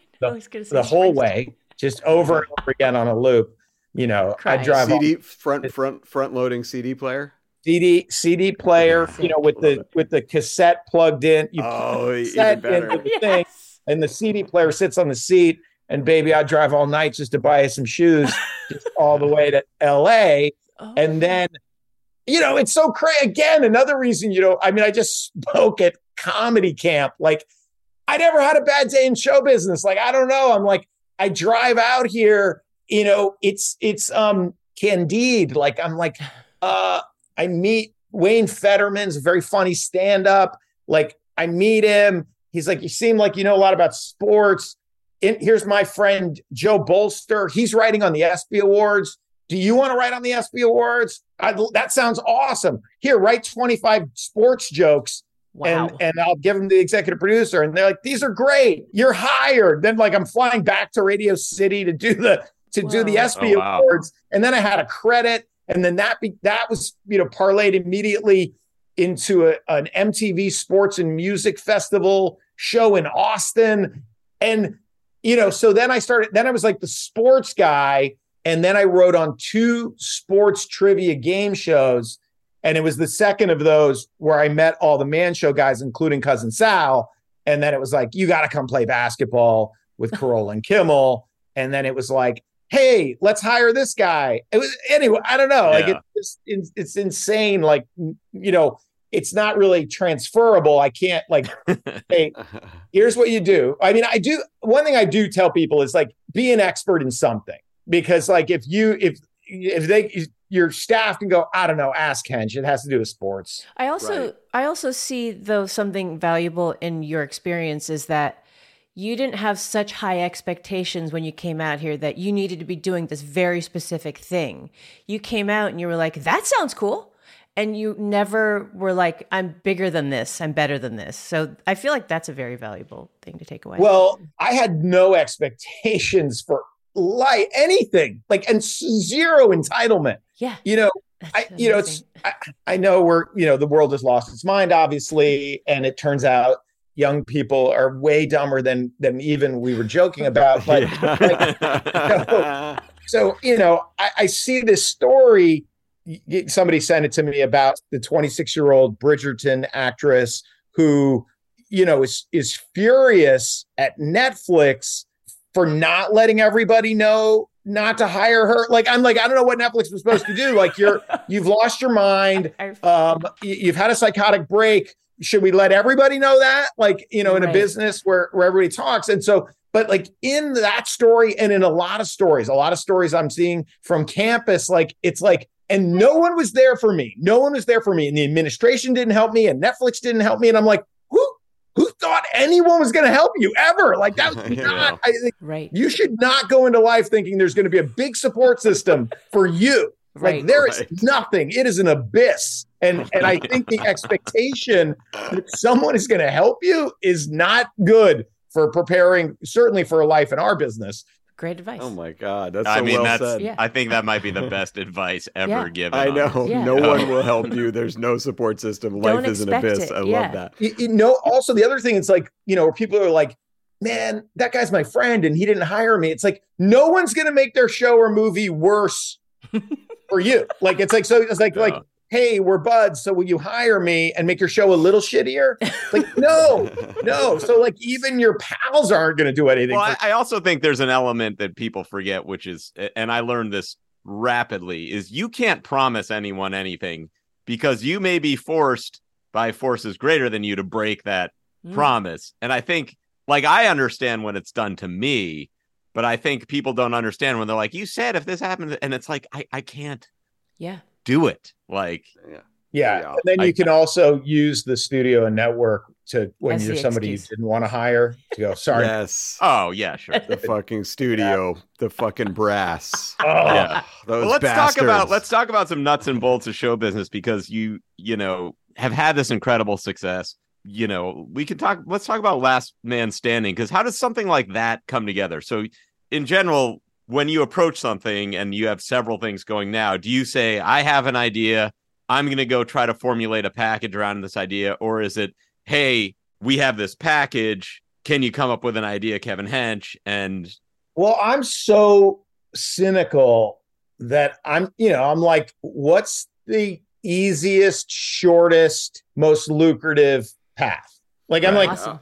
the whole way, just over and over again on a loop. I drive CD front loading CD player. CD player, with the cassette plugged in. You even better. Into the thing, and the CD player sits on the seat. And baby, I drive all night just to buy some shoes, just all the way to LA. Oh. And then, it's so crazy. Again, another reason, I just spoke at comedy camp. Like, I never had a bad day in show business. Like, I don't know. I'm like, I drive out here, it's Candide. Like, I'm like, I meet Wayne Fetterman's a very funny stand-up. Like, I meet him. He's like, you seem like you know a lot about sports. Here's my friend Joe Bolster. He's writing on the ESPY Awards. Do you want to write on the ESPY Awards? That sounds awesome. Here, write 25 sports jokes. Wow. And I'll give them to the executive producer. And they're like, these are great. You're hired. Then I'm flying back to Radio City to do the ESPY Awards. And then I had a credit. And then that was, parlayed immediately into an MTV Sports and Music Festival show in Austin. And so then I was like the sports guy. And then I wrote on 2 sports trivia game shows. And it was the second of those where I met all the Man Show guys, including Cousin Sal. And then it was like, you got to come play basketball with Carolla and Kimmel. And then it was like, hey, let's hire this guy. It was, anyway, I don't know. Yeah. Like it's insane. Like, it's not really transferable. I can't hey, here's what you do. I mean, one thing I do tell people is like, be an expert in something, because like, if your staff can go, I don't know, ask Hench, it has to do with sports. I also I also see, though, something valuable in your experience is that you didn't have such high expectations when you came out here that you needed to be doing this very specific thing. You came out and you were like, that sounds cool. And you never were like, I'm bigger than this. I'm better than this. So I feel like that's a very valuable thing to take away. Well, I had no expectations for anything, and zero entitlement. Yeah. I know the world has lost its mind, obviously. And it turns out young people are way dumber than even we were joking about. But I see this story. Somebody sent it to me about the 26-year-old Bridgerton actress who, is furious at Netflix for not letting everybody know not to hire her. I don't know what Netflix was supposed to do. You've lost your mind. You've had a psychotic break. Should we let everybody know that? In a business where everybody talks. And so, but in that story and in a lot of stories I'm seeing from campus, and no one was there for me. No one was there for me. And the administration didn't help me and Netflix didn't help me. And I'm like, who thought anyone was going to help you ever? That was not, I think right. You should not go into life thinking there's going to be a big support system for you. There is nothing. It is an abyss. And I think the expectation that someone is going to help you is not good for preparing, certainly for a life in our business. Great advice. Oh my God, that's said. Yeah. I think that might be the best advice ever given. I know. Yeah. No one will help you. There's no support system. Life is an abyss. I love that. Also the other thing is where people are like, man, that guy's my friend and he didn't hire me. It's no one's going to make their show or movie worse for you. Hey, we're buds, so will you hire me and make your show a little shittier? No. So even your pals aren't going to do anything. Well, I also think there's an element that people forget, which is, and I learned this rapidly, is you can't promise anyone anything because you may be forced by forces greater than you to break that promise. And I think, I understand when it's done to me, but I think people don't understand when they're like, you said if this happened, and it's I can't. Yeah. Do it. Yeah. And then you can also use the studio and network to, when you're somebody you didn't want to hire, to go, sorry. Yes. Oh, yeah, sure. The fucking studio, the fucking brass. Yeah. Those bastards. Let's talk about some nuts and bolts of show business because you have had this incredible success. Let's talk about Last Man Standing, because how does something like that come together? So in general, when you approach something and you have several things going now, do you say, I have an idea, I'm going to go try to formulate a package around this idea? Or is it, hey, we have this package, can you come up with an idea, Kevin Hench? Well, I'm so cynical that I'm like, what's the easiest, shortest, most lucrative path? I'm like, awesome.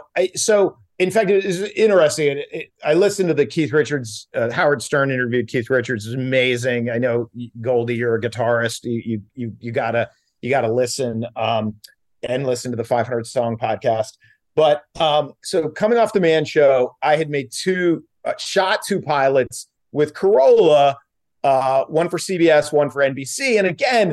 In fact, it is interesting. I listened to the Keith Richards, Howard Stern interviewed Keith Richards. It's amazing. I know, Goldie, you're a guitarist. You gotta listen and listen to the 500 Song podcast. But so coming off the Man Show, I had made shot two pilots with Carolla, one for CBS, one for NBC. And again,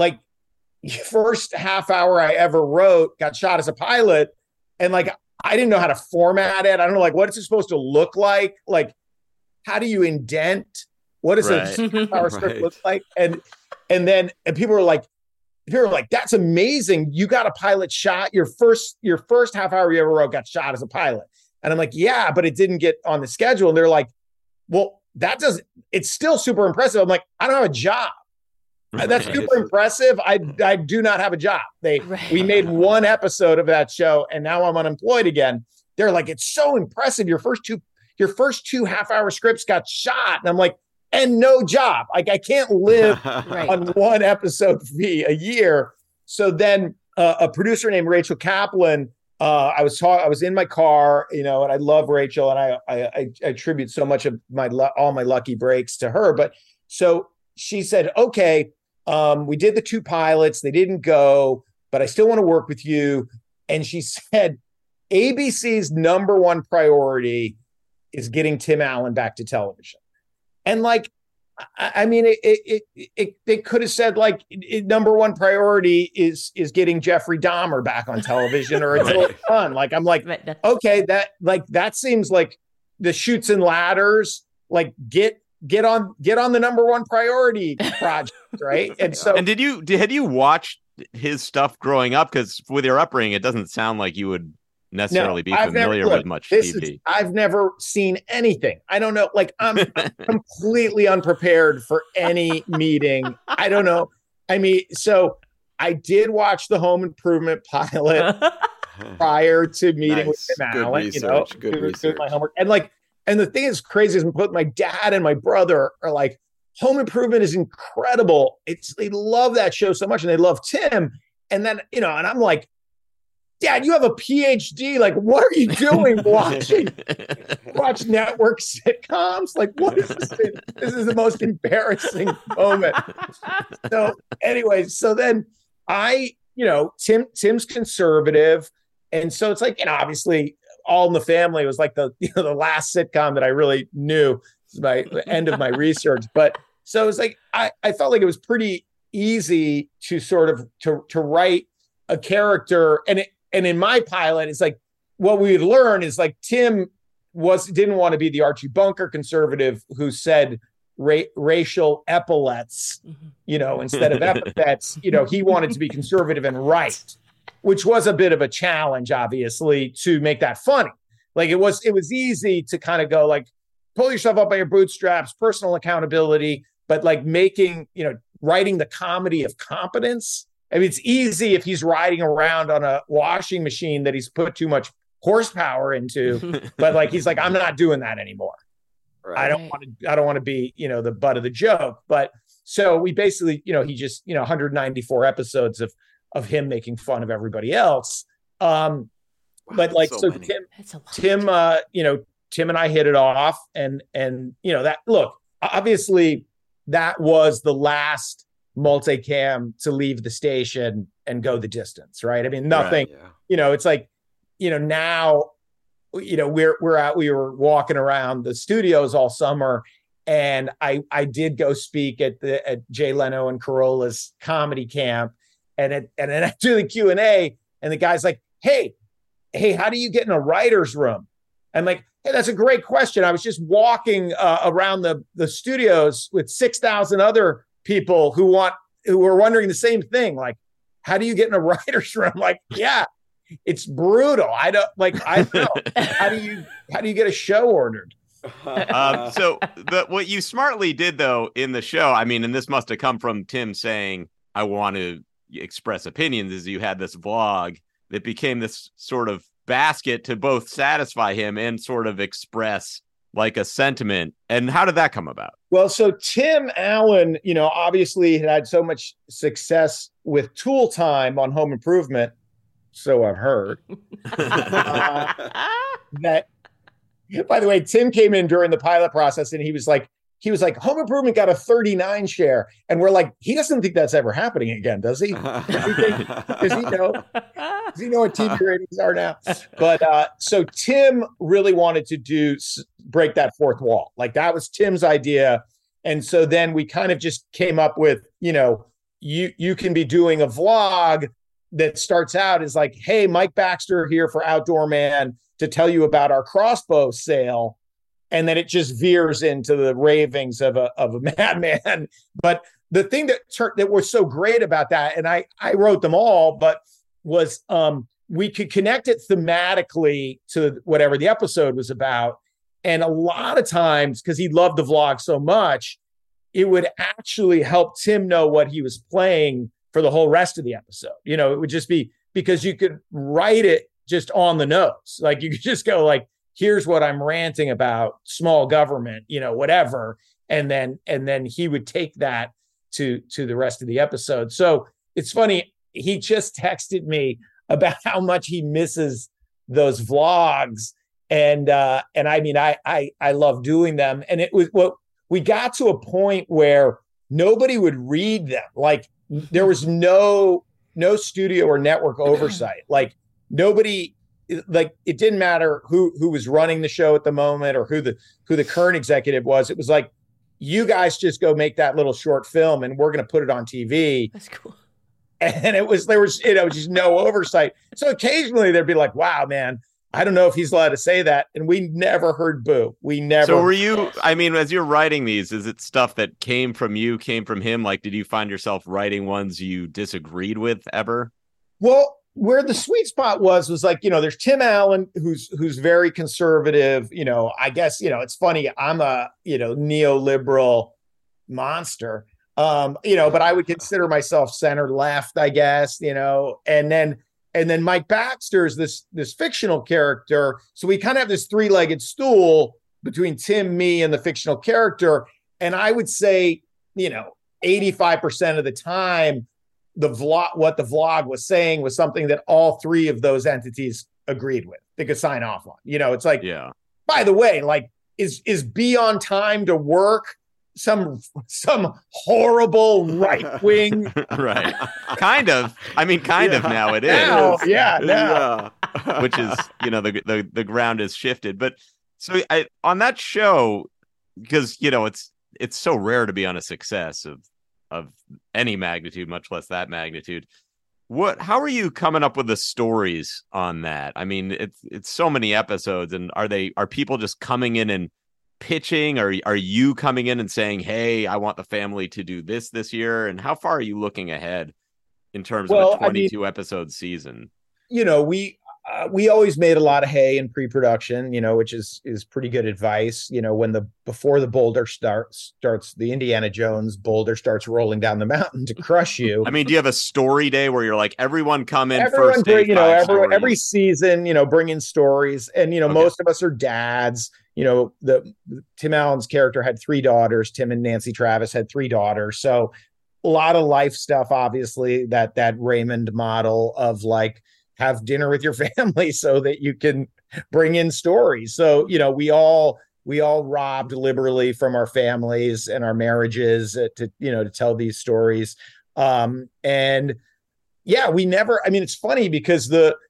first half hour I ever wrote got shot as a pilot, and I didn't know how to format it. I don't know, what is it supposed to look like? How do you indent? What does a power script look like? And people were like, that's amazing. You got a pilot shot. Your first half hour you ever wrote got shot as a pilot. And I'm like, yeah, but it didn't get on the schedule. And they're like, well, it's still super impressive. I'm like, I don't have a job. That's super impressive. I do not have a job. We made one episode of that show and now I'm unemployed again. They're like, it's so impressive. Your first two half-hour scripts got shot. And I'm like, and no job. I can't live on one episode fee a year. So then a producer named Rachel Kaplan, I was in my car, and I love Rachel, and I attribute so much of all my lucky breaks to her. But so she said, okay, we did the two pilots. They didn't go, but I still want to work with you. And she said, ABC's number one priority is getting Tim Allen back to television. And I mean, it could have said like number one priority is getting Jeffrey Dahmer back on television, or it's a little fun. Like I'm like, okay, that seems like the Chutes and Ladders. Like get on the number one priority project, right? And so, and had you watched his stuff growing up? Because with your upbringing, it doesn't sound like you would necessarily be familiar with much TV. I've never seen anything. I don't know. Like I'm completely unprepared for any meeting. I don't know. I mean, so I did watch the Home Improvement pilot prior to meeting with Tim Allen. Good research. My homework. And the thing is crazy is both my dad and my brother are like, Home Improvement is incredible. They love that show so much, and they love Tim. And then, and I'm like, Dad, you have a PhD. Like, what are you doing watch network sitcoms? Like, what is this? This is the most embarrassing moment. So anyway, so then Tim's conservative. And so it's like, obviously All in the Family was like the last sitcom that I really knew. By the end of my research. But so it's like, I felt like it was pretty easy to sort of to write a character. And in my pilot, it's like what we would learn is like Tim didn't want to be the Archie Bunker conservative who said racial epaulets, instead of epithets. He wanted to be conservative and right, which was a bit of a challenge, obviously, to make that funny. Like it was easy to kind of go like, pull yourself up by your bootstraps, personal accountability, but like writing the comedy of competence. I mean, it's easy if he's riding around on a washing machine that he's put too much horsepower into, but like, he's like, I'm not doing that anymore. Right. I don't want to be, the butt of the joke. But so we basically, he just, 194 episodes of him making fun of everybody else. But like, so Tim, Tim and I hit it off, and that look, obviously that was the last multicam to leave the station and go the distance, right? I mean, nothing, right, yeah. It's like, now, we were walking around the studios all summer, and I did go speak at Jay Leno and Carolla's comedy camp, and then I do the Q&A, and the guy's like, hey, how do you get in a writer's room? I'm like, hey, that's a great question. I was just walking around the studios with 6,000 other people who were wondering the same thing. Like, how do you get in a writer's room? Like, yeah, it's brutal. I don't know. How do you get a show ordered? So what you smartly did though in the show, I mean, and this must have come from Tim saying, I want to express opinions, is you had this vlog that became this sort of basket to both satisfy him and sort of express like a sentiment. And how did that come about? Well, so Tim Allen, obviously had so much success with Tool Time on Home Improvement, so I've heard. That, by the way, Tim came in during the pilot process, and he was like, Home Improvement got a 39 share. And we're like, he doesn't think that's ever happening again, does he? Does he know what TV ratings are now? But so Tim really wanted to break that fourth wall. Like that was Tim's idea. And so then we kind of just came up with, you can be doing a vlog that starts out as like, hey, Mike Baxter here for Outdoor Man to tell you about our crossbow sale. And then it just veers into the ravings of a madman. But the thing that was so great about that, and I wrote them all, but was we could connect it thematically to whatever the episode was about. And a lot of times, because he loved the vlog so much, it would actually help Tim know what he was playing for the whole rest of the episode. It would just be because you could write it just on the nose. Like you could just go like, here's what I'm ranting about, small government, whatever. And then he would take that to the rest of the episode. So it's funny. He just texted me about how much he misses those vlogs. And I mean, I love doing them. And it was we got to a point where nobody would read them. Like there was no studio or network oversight. Like nobody, like it didn't matter who was running the show at the moment or who the current executive was. It was like, you guys just go make that little short film and we're going to put it on TV. That's cool. And there was just no oversight. So occasionally there'd be like, wow, man, I don't know if he's allowed to say that. And we never heard boo. We never. So were you, I mean, as you're writing these, is it stuff that came from you, came from him? Like, did you find yourself writing ones you disagreed with ever? Well, where the sweet spot was like, there's Tim Allen, who's very conservative. I guess, it's funny. I'm a, neoliberal monster. But I would consider myself center left, I guess, and then Mike Baxter is this fictional character. So we kind of have this three-legged stool between Tim, me, and the fictional character. And I would say, 85% of the time, what the vlog was saying was something that all three of those entities agreed with. They could sign off on. It's like, by the way, like, is Be on Time to work some horrible right wing? Right. Kind of. I mean, kind of now it is. Now. Which is, the ground is shifted. But so on that show, because, it's so rare to be on a success of any magnitude, much less that magnitude. How are you coming up with the stories on that? I mean, it's so many episodes, and are people just coming in and pitching? Are you coming in and saying, hey, I want the family to do this year? And how far are you looking ahead in terms of a 22 episode season? We always made a lot of hay in pre-production, which is pretty good advice. Before the boulder starts, the Indiana Jones boulder starts rolling down the mountain to crush you. I mean, do you have a story day where you're like, everyone come in first day, every season, bring in stories, and most of us are dads. Tim Allen's character had 3 daughters. Tim and Nancy Travis had 3 daughters. So a lot of life stuff, obviously, that Raymond model of like, have dinner with your family so that you can bring in stories. So, we all robbed liberally from our families and our marriages to tell these stories. And yeah, it's funny because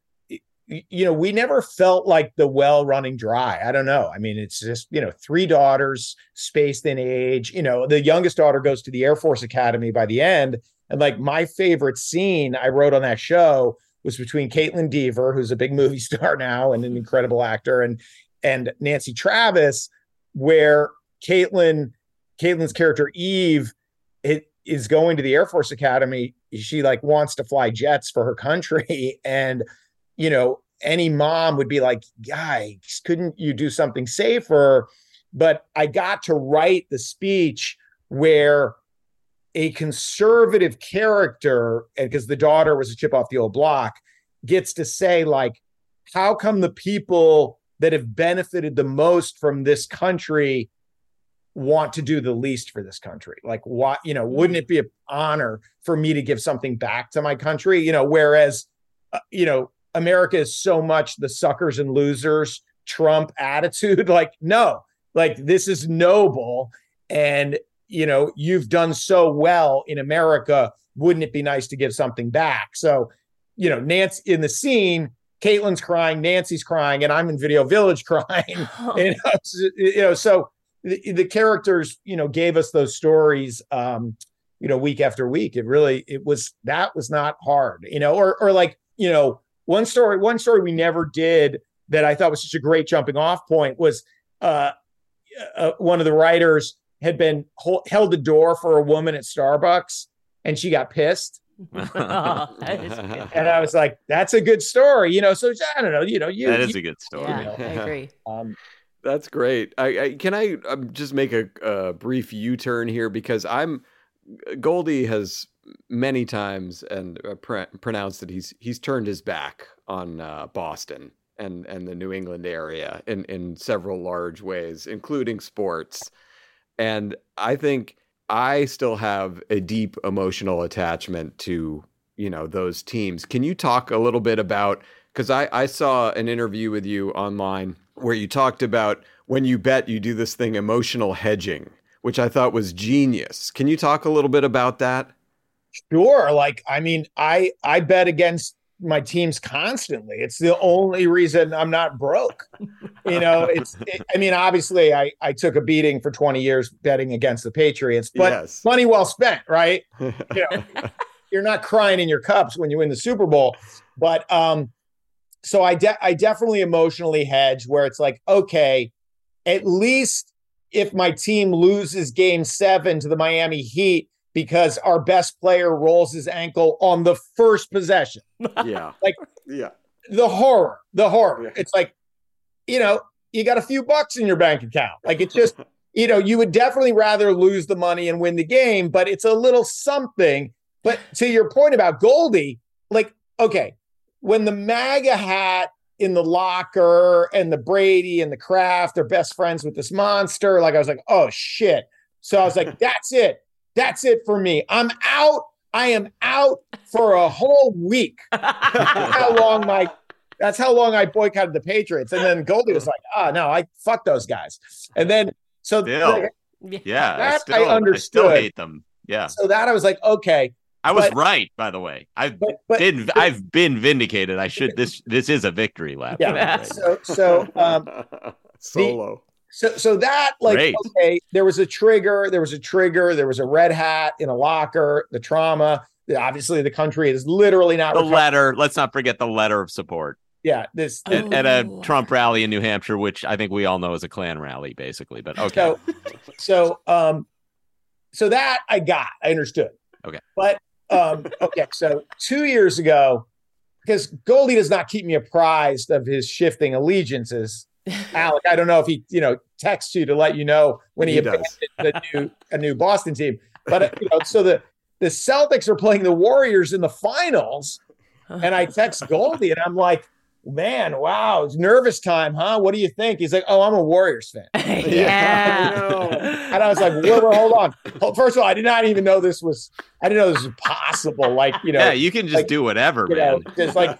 we never felt like the well running dry. I don't know. I mean, it's just, 3 daughters spaced in age, the youngest daughter goes to the Air Force Academy by the end. And like my favorite scene I wrote on that show was between Caitlin Dever, who's a big movie star now and an incredible actor, and Nancy Travis, where Caitlin's character Eve is going to the Air Force Academy. She like wants to fly jets for her country, and any mom would be like, "Guys, couldn't you do something safer?" But I got to write the speech where a conservative character, and because the daughter was a chip off the old block, gets to say like, how come the people that have benefited the most from this country want to do the least for this country? Like, what, wouldn't it be an honor for me to give something back to my country? Whereas, America is so much the suckers and losers Trump attitude. Like, no, like this is noble. And, you've done so well in America. Wouldn't it be nice to give something back? So, Nancy in the scene, Caitlin's crying, Nancy's crying, and I'm in Video Village crying. So the characters, gave us those stories, week after week. That was not hard, or like, one story we never did that I thought was such a great jumping off point was one of the writers had been held the door for a woman at Starbucks and she got pissed. And I was like, that's a good story, so I don't know, that is a good story. Yeah, I agree. That's great. Can I just make a brief U-turn here, because Goldie has many times and pronounced that he's turned his back on Boston and the New England area in several large ways, including sports. And I think I still have a deep emotional attachment to, those teams. Can you talk a little bit about, because I saw an interview with you online where you talked about when you bet, you do this thing, emotional hedging, which I thought was genius. Can you talk a little bit about that? Sure. Like, I mean, I bet against my teams constantly. It's the only reason I'm not broke. I mean, obviously I took a beating for 20 years betting against the Patriots, but money well spent, right? You're not crying in your cups when you win the Super Bowl. But so I definitely emotionally hedge where it's like, okay, at least if my team loses game 7 to the Miami Heat because our best player rolls his ankle on the first possession. Yeah. The horror. Yeah. It's like, you got a few bucks in your bank account. Like it's just, you would definitely rather lose the money and win the game, but it's a little something. But to your point about Goldie, like, okay, when the MAGA hat in the locker and the Brady and the Kraft are best friends with this monster, like I was like, oh shit. So I was like, that's it. That's it for me. I'm out. I am out for a whole week. That's how long I boycotted the Patriots. And then Goldie was like, no, I fuck those guys. And then I understood. I still hate them. Yeah. So that I was like, okay. I was right, by the I've been vindicated. This is a victory lap. Yeah. Solo. So that, like, Great. Okay, there was a trigger, there was a red hat in a locker, the trauma. Obviously, the country is literally not. The letter. Let's not forget the letter of support. Yeah, at a Trump rally in New Hampshire, which I think we all know is a Klan rally, basically. But okay. So that I understood. Okay. But okay. So 2 years ago, because Goldie does not keep me apprised of his shifting allegiances. Alec, I don't know if he, texts you to let you know when he abandoned a new Boston team. But so the Celtics are playing the Warriors in the finals, and I text Goldie, and I'm like, man, wow, it's nervous time, huh? What do you think? He's like, oh, I'm a Warriors fan. Yeah. And I was like, whoa, hold on. First of all, I didn't know this was possible. Like, yeah, you can just do whatever, man. Just like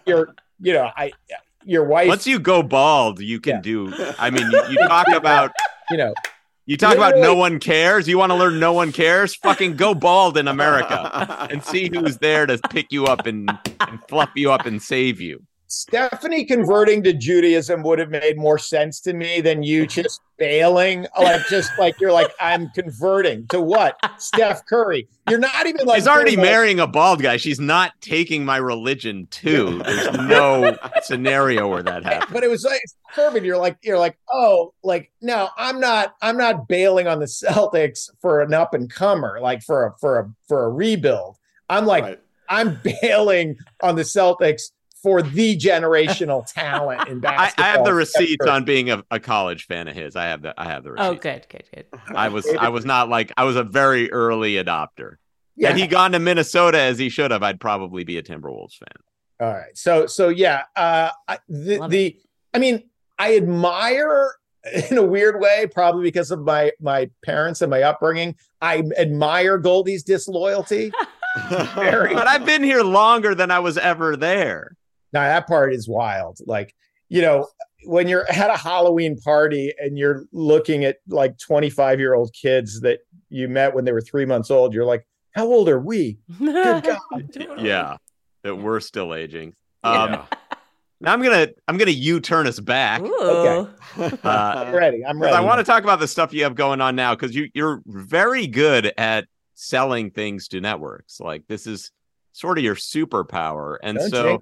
your wife. Once you go bald, you can do. I mean, you talk about. You talk literally, about no one cares. You want to learn no one cares? Fucking go bald in America and see who's there to pick you up and fluff you up and save you. Stephanie converting to Judaism would have made more sense to me than you just bailing. You're like, I'm converting to what? Steph Curry. You're not even like. She's already marrying a bald guy. She's not taking my religion too. There's no scenario where that happens. But it was like perfect. You're like, oh, like no, I'm not bailing on the Celtics for an up and comer, like for a rebuild. I'm like, right. I'm bailing on the Celtics for the generational talent in basketball. I have the receipts on being a college fan of his. I have the receipts. Oh, good. I was not like, I was a very early adopter. Yeah. Had he gone to Minnesota as he should have, I'd probably be a Timberwolves fan. All right. So yeah. I mean, I admire in a weird way, probably because of my parents and my upbringing. I admire Goldie's disloyalty. But I've been here longer than I was ever there. Now that part is wild. Like, when you're at a Halloween party and you're looking at like 25-year-old kids that you met when they were 3 months old, you're like, how old are we? Good God. Yeah, that we're still aging. Now I'm gonna U-turn us back. Okay. I'm ready. I want to talk about the stuff you have going on now, because you're very good at selling things to networks. Like, this is sort of your superpower. And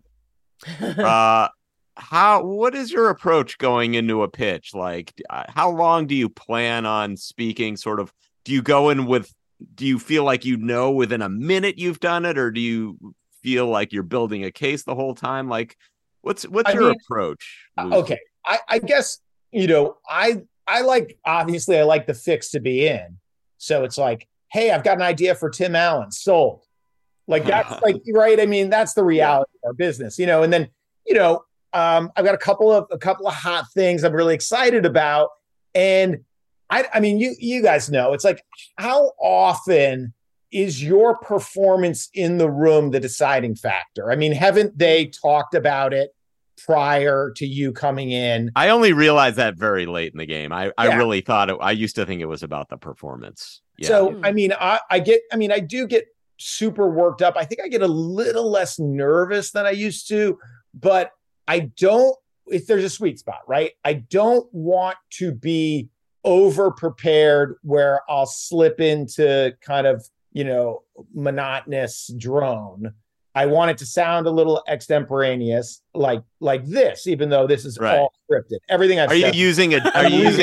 what is your approach going into a pitch? Like, how long do you plan on speaking? Sort of, do you go in with, do you feel like within a minute you've done it, or do you feel like you're building a case the whole time? Like, what's your approach? Okay. I guess, I like the fix to be in. So it's like, hey, I've got an idea for Tim Allen, sold. Like, that's like, right. I mean, that's the reality of our business, and then, I've got a couple of hot things I'm really excited about. And I mean, you guys know, it's like, how often is your performance in the room the deciding factor? I mean, haven't they talked about it prior to you coming in? I only realized that very late in the game. I really thought I used to think it was about the performance. Yeah. So, I mean, I do get super worked up. I think I get a little less nervous than I used to, but I don't if there's a sweet spot, right? I don't want to be over prepared where I'll slip into kind of, monotonous drone. I want it to sound a little extemporaneous, like this, even though this is all scripted. Everything I've said. Are you using a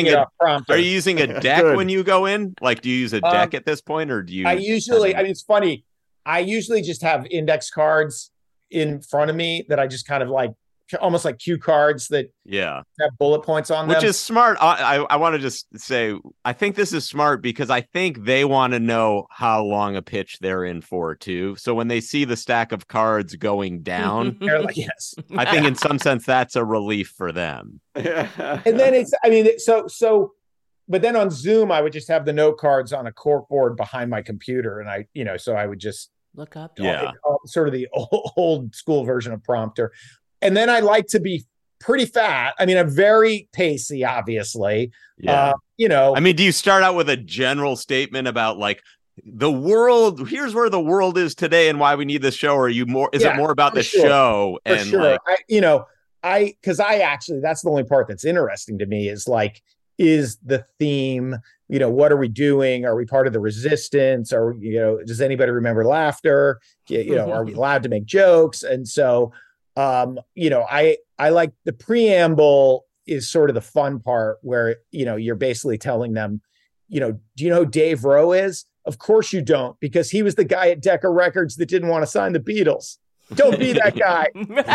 deck when you go in? Like, do you use a deck at this point, or do you? It's funny. I usually just have index cards in front of me that I just kind of like, almost like cue cards that have bullet points on them. Which is smart. I want to just say, I think this is smart because I think they want to know how long a pitch they're in for too. So when they see the stack of cards going down, they're like, yes. I think in some sense that's a relief for them. And then but then on Zoom, I would just have the note cards on a corkboard behind my computer. And so I would just look up. Sort of the old school version of prompter. And then I like to be pretty fat. I mean, I'm very pacey, obviously. Yeah. Do you start out with a general statement about like the world? Here's where the world is today and why we need this show. Or are you more? Is it more about the show? For sure. Because that's the only part that's interesting to me is the theme. What are we doing? Are we part of the resistance? Or does anybody remember laughter? Are we allowed to make jokes? And so. I like the preamble is sort of the fun part where, you're basically telling them, do you know who Dave Rowe is? Of course you don't, because he was the guy at Decca Records that didn't want to sign the Beatles. Don't be that guy.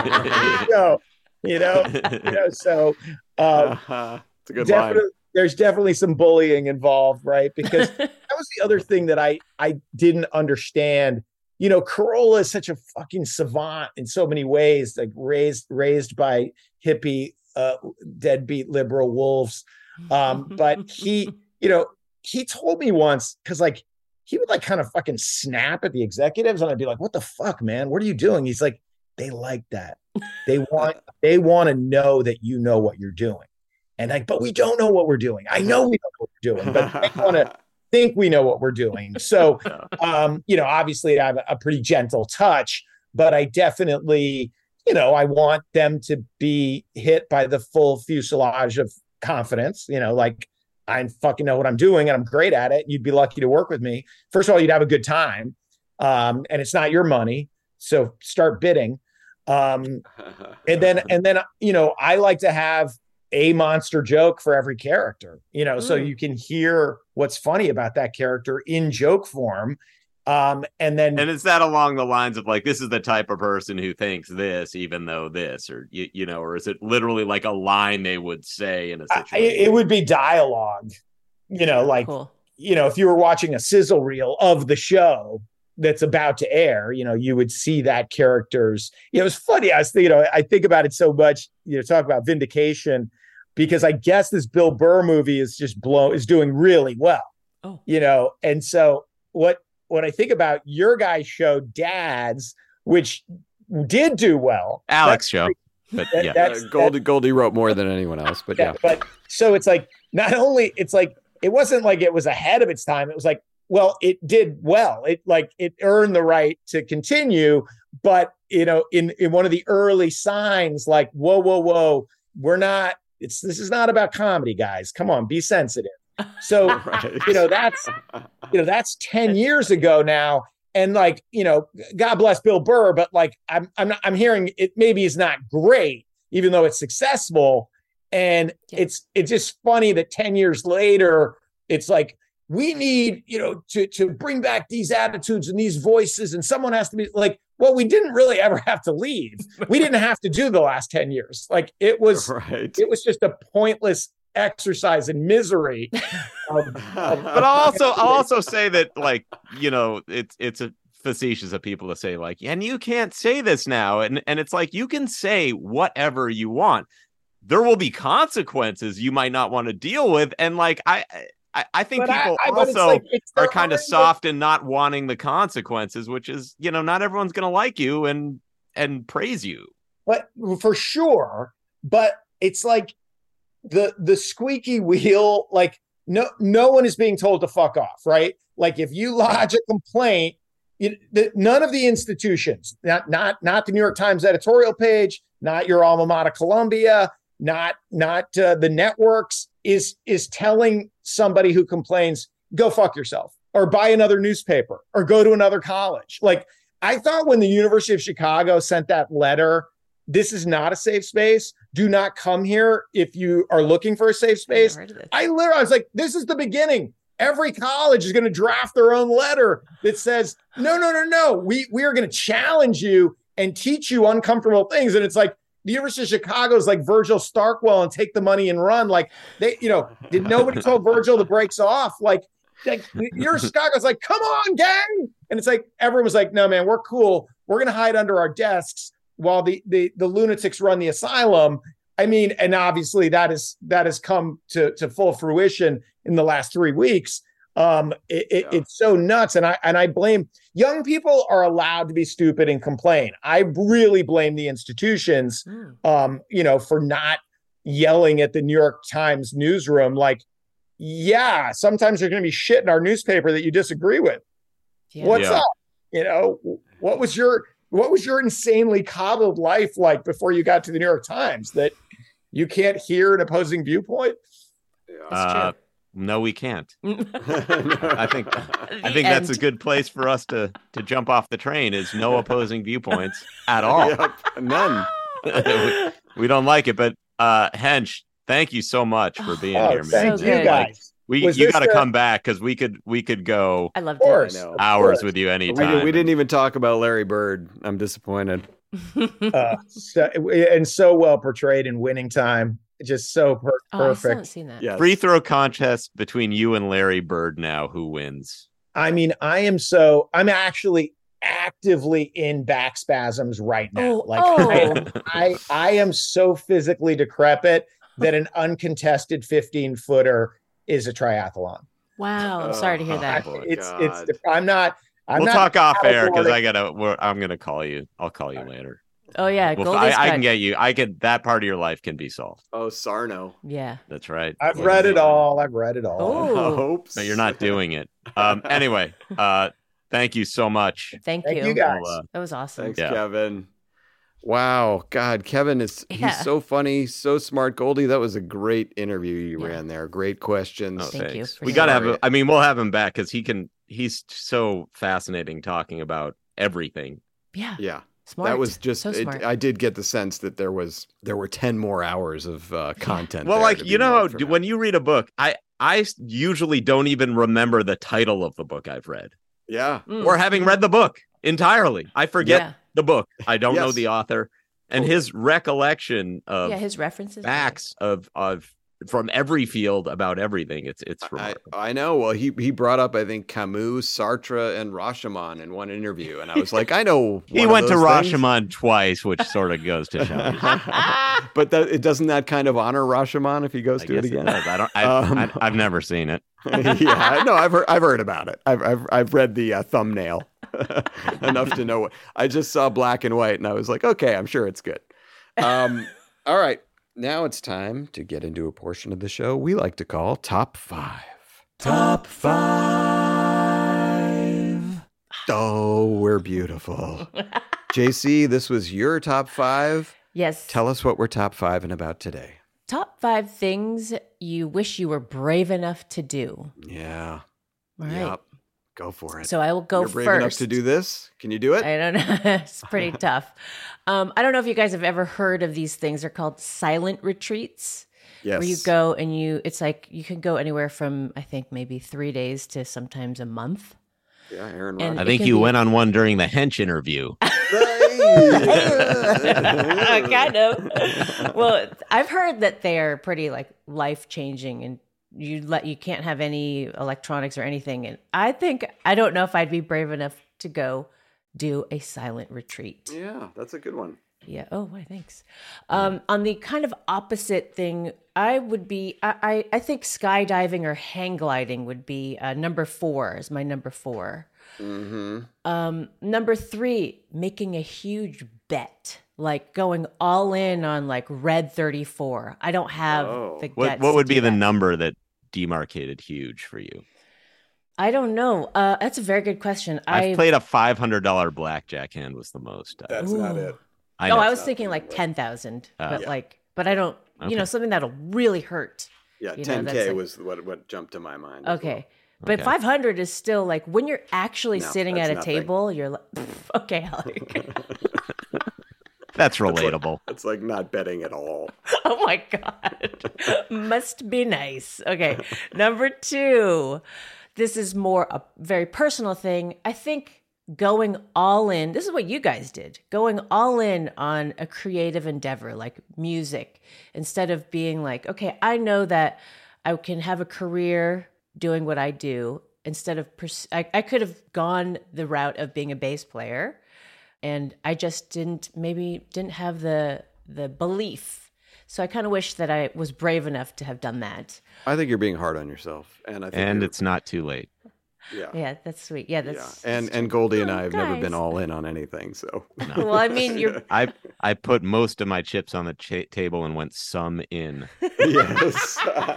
So it's a good line. There's definitely some bullying involved, right? Because that was the other thing that I didn't understand. Carolla is such a fucking savant in so many ways, like raised by hippie, deadbeat liberal wolves. But he told me once, because he would kind of fucking snap at the executives, and I'd be like, "What the fuck, man? What are you doing?" He's like, "They like that. They want to know that you know what you're doing." And but we don't know what we're doing. I know we don't know what we're doing, but they want to think we know what we're doing. So, obviously I have a pretty gentle touch, but I definitely, I want them to be hit by the full fuselage of confidence, I fucking know what I'm doing and I'm great at it. You'd be lucky to work with me. First of all, you'd have a good time. And it's not your money. So start bidding. And then, I like to have a monster joke for every character, so you can hear what's funny about that character in joke form. And is that along the lines of like, this is the type of person who thinks this, even though this, or, or is it literally like a line they would say in a situation? It would be dialogue, cool. If you were watching a sizzle reel of the show that's about to air, you would see that character's, it was funny. I think about it so much, talk about Vindication, because I guess this Bill Burr movie is doing really well. And so what I think about your guys' show, Dads, which did do well. Alex show. But Goldie wrote more than anyone else, but yeah. But so it's like, not only it's like, it wasn't like it was ahead of its time. It was like, well, it did well. It earned the right to continue. But, in one of the early signs, like, whoa, we're not, this is not about comedy, guys. Come on, be sensitive. So, right. That's 10 years ago now. And God bless Bill Burr, but I'm hearing it maybe is not great, even though it's successful. And it's just funny that 10 years later, it's like, we need, to bring back these attitudes and these voices, and someone has to be like, well, we didn't really ever have to leave. We didn't have to do the last 10 years. It was just a pointless exercise in misery. But I'll also say that, it's a facetious of people to say and you can't say this now. And it's like, you can say whatever you want. There will be consequences you might not want to deal with. And I think people also are kind of soft in not wanting the consequences, which is, not everyone's going to like you and praise you. But for sure. But it's like the squeaky wheel, no one is being told to fuck off, right? If you lodge a complaint, none of the institutions, not the New York Times editorial page, not your alma mater, Columbia, not the networks, is telling somebody who complains, go fuck yourself, or buy another newspaper, or go to another college. Like, I thought when the University of Chicago sent that letter, this is not a safe space. Do not come here if you are looking for a safe space. I was like, this is the beginning. Every college is going to draft their own letter that says, no. We are going to challenge you and teach you uncomfortable things. And it's like, the University of Chicago is like Virgil Starkwell and take the money and run. Like, they, did nobody told Virgil the brakes off? Like your Chicago's like, come on, gang. And it's like, everyone was like, no, man, we're cool. We're going to hide under our desks while the lunatics run the asylum. I mean, and obviously that has come to full fruition in the last 3 weeks. It's so nuts. And I blame young people are allowed to be stupid and complain. I really blame the institutions, for not yelling at the New York Times newsroom. Like, yeah, sometimes there's going to be shit in our newspaper that you disagree with. Yeah. What's up? What was your insanely coddled life like before you got to the New York Times that you can't hear an opposing viewpoint? No, we can't. I think that's a good place for us to jump off the train, is no opposing viewpoints at all. Yep, none. we don't like it, but Hench, thank you so much for being here, man. Thank you guys. You got to come back, because we could go I loved hours with you anytime. We didn't even talk about Larry Bird. I'm disappointed. So well portrayed in Winning Time. Just so perfect. I still haven't seen that. Yes. Free throw contest between you and Larry Bird now. Who wins? I mean, I'm actually actively in back spasms right now. I am so physically decrepit that an uncontested 15-footer is a triathlon. Wow. Sorry to hear that. We'll talk off air, because I'm going to call you. I'll call you later. Oh yeah, I can get you. That part of your life can be solved. Oh, Sarno. Yeah, that's right. I've read it all. Oh, but you're not doing it. Anyway, thank you so much. Thank you guys. That was awesome. Thanks, Kevin. Wow, God, Kevin he's so funny, so smart. Goldie, that was a great interview you ran there. Great questions. Oh, Thank you. We got to have. We'll have him back, because he's so fascinating talking about everything. Yeah. Smart. That was just. So smart. I did get the sense that there were 10 more hours of content. Well, when you read a book, I usually don't even remember the title of the book I've read. Yeah. Or having read the book entirely, I forget the book. I don't know the author, and his recollection of his references, facts of from every field about everything. It's remarkable. I know. Well, he brought up, I think, Camus, Sartre, and Rashomon in one interview, and I was like, I know. He went to Rashomon twice, which sort of goes to show you. But doesn't that kind of honor Rashomon if he goes to it again? I've never seen it. Yeah, no, I've heard about it. I've read the thumbnail enough to know what. I just saw black and white, and I was like, okay, I'm sure it's good. All right. Now it's time to get into a portion of the show we like to call Top 5. Top 5. Oh, we're beautiful. JC, this was your top 5. Yes. Tell us what we're top 5-ing about today. Top 5 things you wish you were brave enough to do. Yeah. All right. Yep. Go for it. So I will go You're brave enough to do this? Can you do it? I don't know. It's pretty tough. I don't know if you guys have ever heard of these things. They're called silent retreats. Yes. Where you go and it's like you can go anywhere from, I think, maybe 3 days to sometimes a month. Yeah, Aaron. I think you went on one during the Hench interview. Kind of. Well, I've heard that they are pretty life-changing, and you can't have any electronics or anything. And I don't know if I'd be brave enough to go do a silent retreat. Yeah, that's a good one. Yeah. Oh, why, thanks. On the kind of opposite thing, I would be, I think skydiving or hang gliding would be number 4 is my number 4. Mm-hmm. Number 3, making a huge bet, like going all in on Red 34. I don't have the guts. What would be the number that demarcated huge for you? I don't know. That's a very good question. I've played a $500 blackjack hand was the most. That's not it. I was thinking 10,000, but but I don't, something that'll really hurt. Yeah, 10K was what jumped to my mind. Okay. But 500 is still like when you're actually sitting at a table, you're like, okay, Alec. That's relatable. It's like not betting at all. Oh my God. Must be nice. Okay. Number 2. This is more a very personal thing. I think going all in, this is what you guys did, going all in on a creative endeavor like music, instead of being like, okay, I know that I can have a career doing what I do, instead of, I could have gone the route of being a bass player. And I just didn't have the belief. So I kind of wish that I was brave enough to have done that. I think you're being hard on yourself. And it's not too late. Yeah. Yeah, that's sweet. Yeah, that's And Goldie and I have never been all in on anything. So no. Well, I mean, I put most of my chips on the table and went some in. Yes.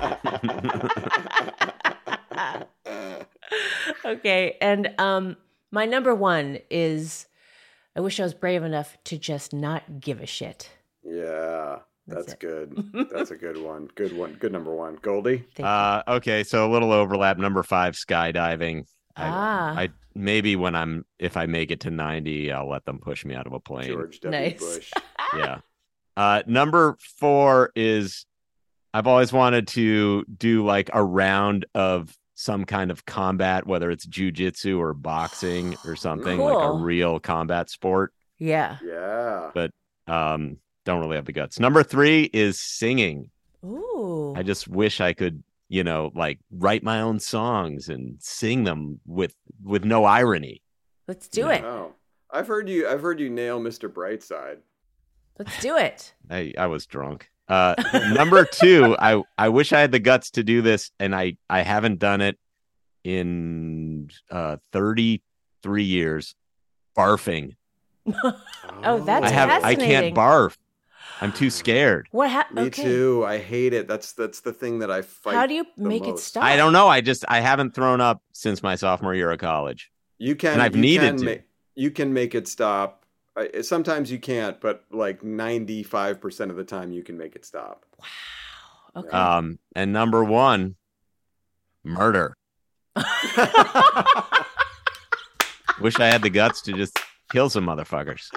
Okay, and my number 1 is, I wish I was brave enough to just not give a shit. Yeah, that's good. That's a good one. Good one. Good number 1. Goldie? Okay, so a little overlap. Number 5, skydiving. I maybe if I make it to 90, I'll let them push me out of a plane. George W. Bush. Yeah. Number 4 is, I've always wanted to do like a round of some kind of combat, whether it's jujitsu or boxing or something, cool. like a real combat sport. Yeah. Yeah. But don't really have the guts. Number 3 is singing. Ooh. I just wish I could, like write my own songs and sing them with no irony. Let's do it. Oh, I've heard you nail Mr. Brightside. Let's do it. I was drunk. Number 2, I wish I had the guts to do this, and I haven't done it in 33 years. Barfing. Oh, that's fascinating. I can't barf. I'm too scared. What happened? Me too. I hate it. That's the thing that I fight. How do you make it stop? I don't know. I haven't thrown up since my sophomore year of college. You can. And I've needed to. You can make it stop. Sometimes you can't, but like 95% of the time you can make it stop. Wow. Okay. And number 1, murder. Wish I had the guts to just kill some motherfuckers.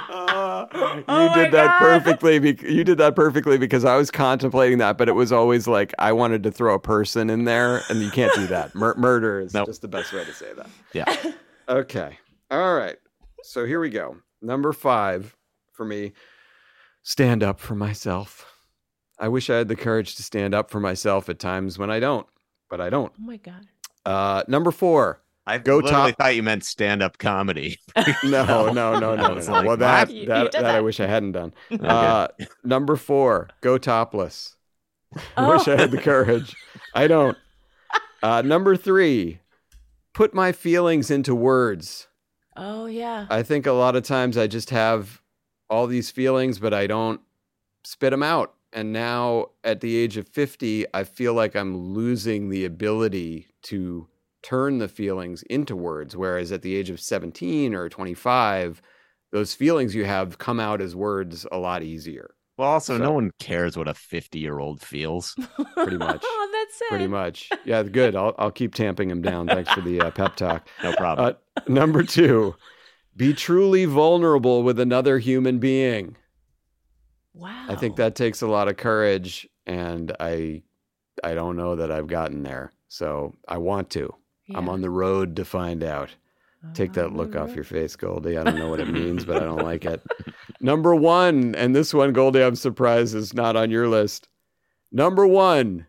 You did that perfectly. You did that perfectly because I was contemplating that, but it was always like I wanted to throw a person in there, and you can't do that. Murder is just the best way to say that. Yeah. Okay. All right. So here we go. Number 5 for me, stand up for myself. I wish I had the courage to stand up for myself at times when I don't, but I don't. Oh my God. Number 4. I thought you meant stand-up comedy. No. Like, well, that I wish I hadn't done. Number 4, go topless. I wish I had the courage. I don't. Number 3, put my feelings into words. Oh, yeah. I think a lot of times I just have all these feelings, but I don't spit them out. And now at the age of 50, I feel like I'm losing the ability to turn the feelings into words. Whereas at the age of 17 or 25, those feelings you have come out as words a lot easier. Well, also, no one cares what a 50-year-old feels. Pretty much. Oh, that's it. Pretty much. Yeah, good. I'll keep tamping him down. Thanks for the pep talk. No problem. Number 2, be truly vulnerable with another human being. Wow. I think that takes a lot of courage, and I don't know that I've gotten there. So I want to. Yeah. I'm on the road to find out. Take that look off your face, Goldie. I don't know what it means, but I don't like it. Number 1, and this one, Goldie, I'm surprised is not on your list. Number 1,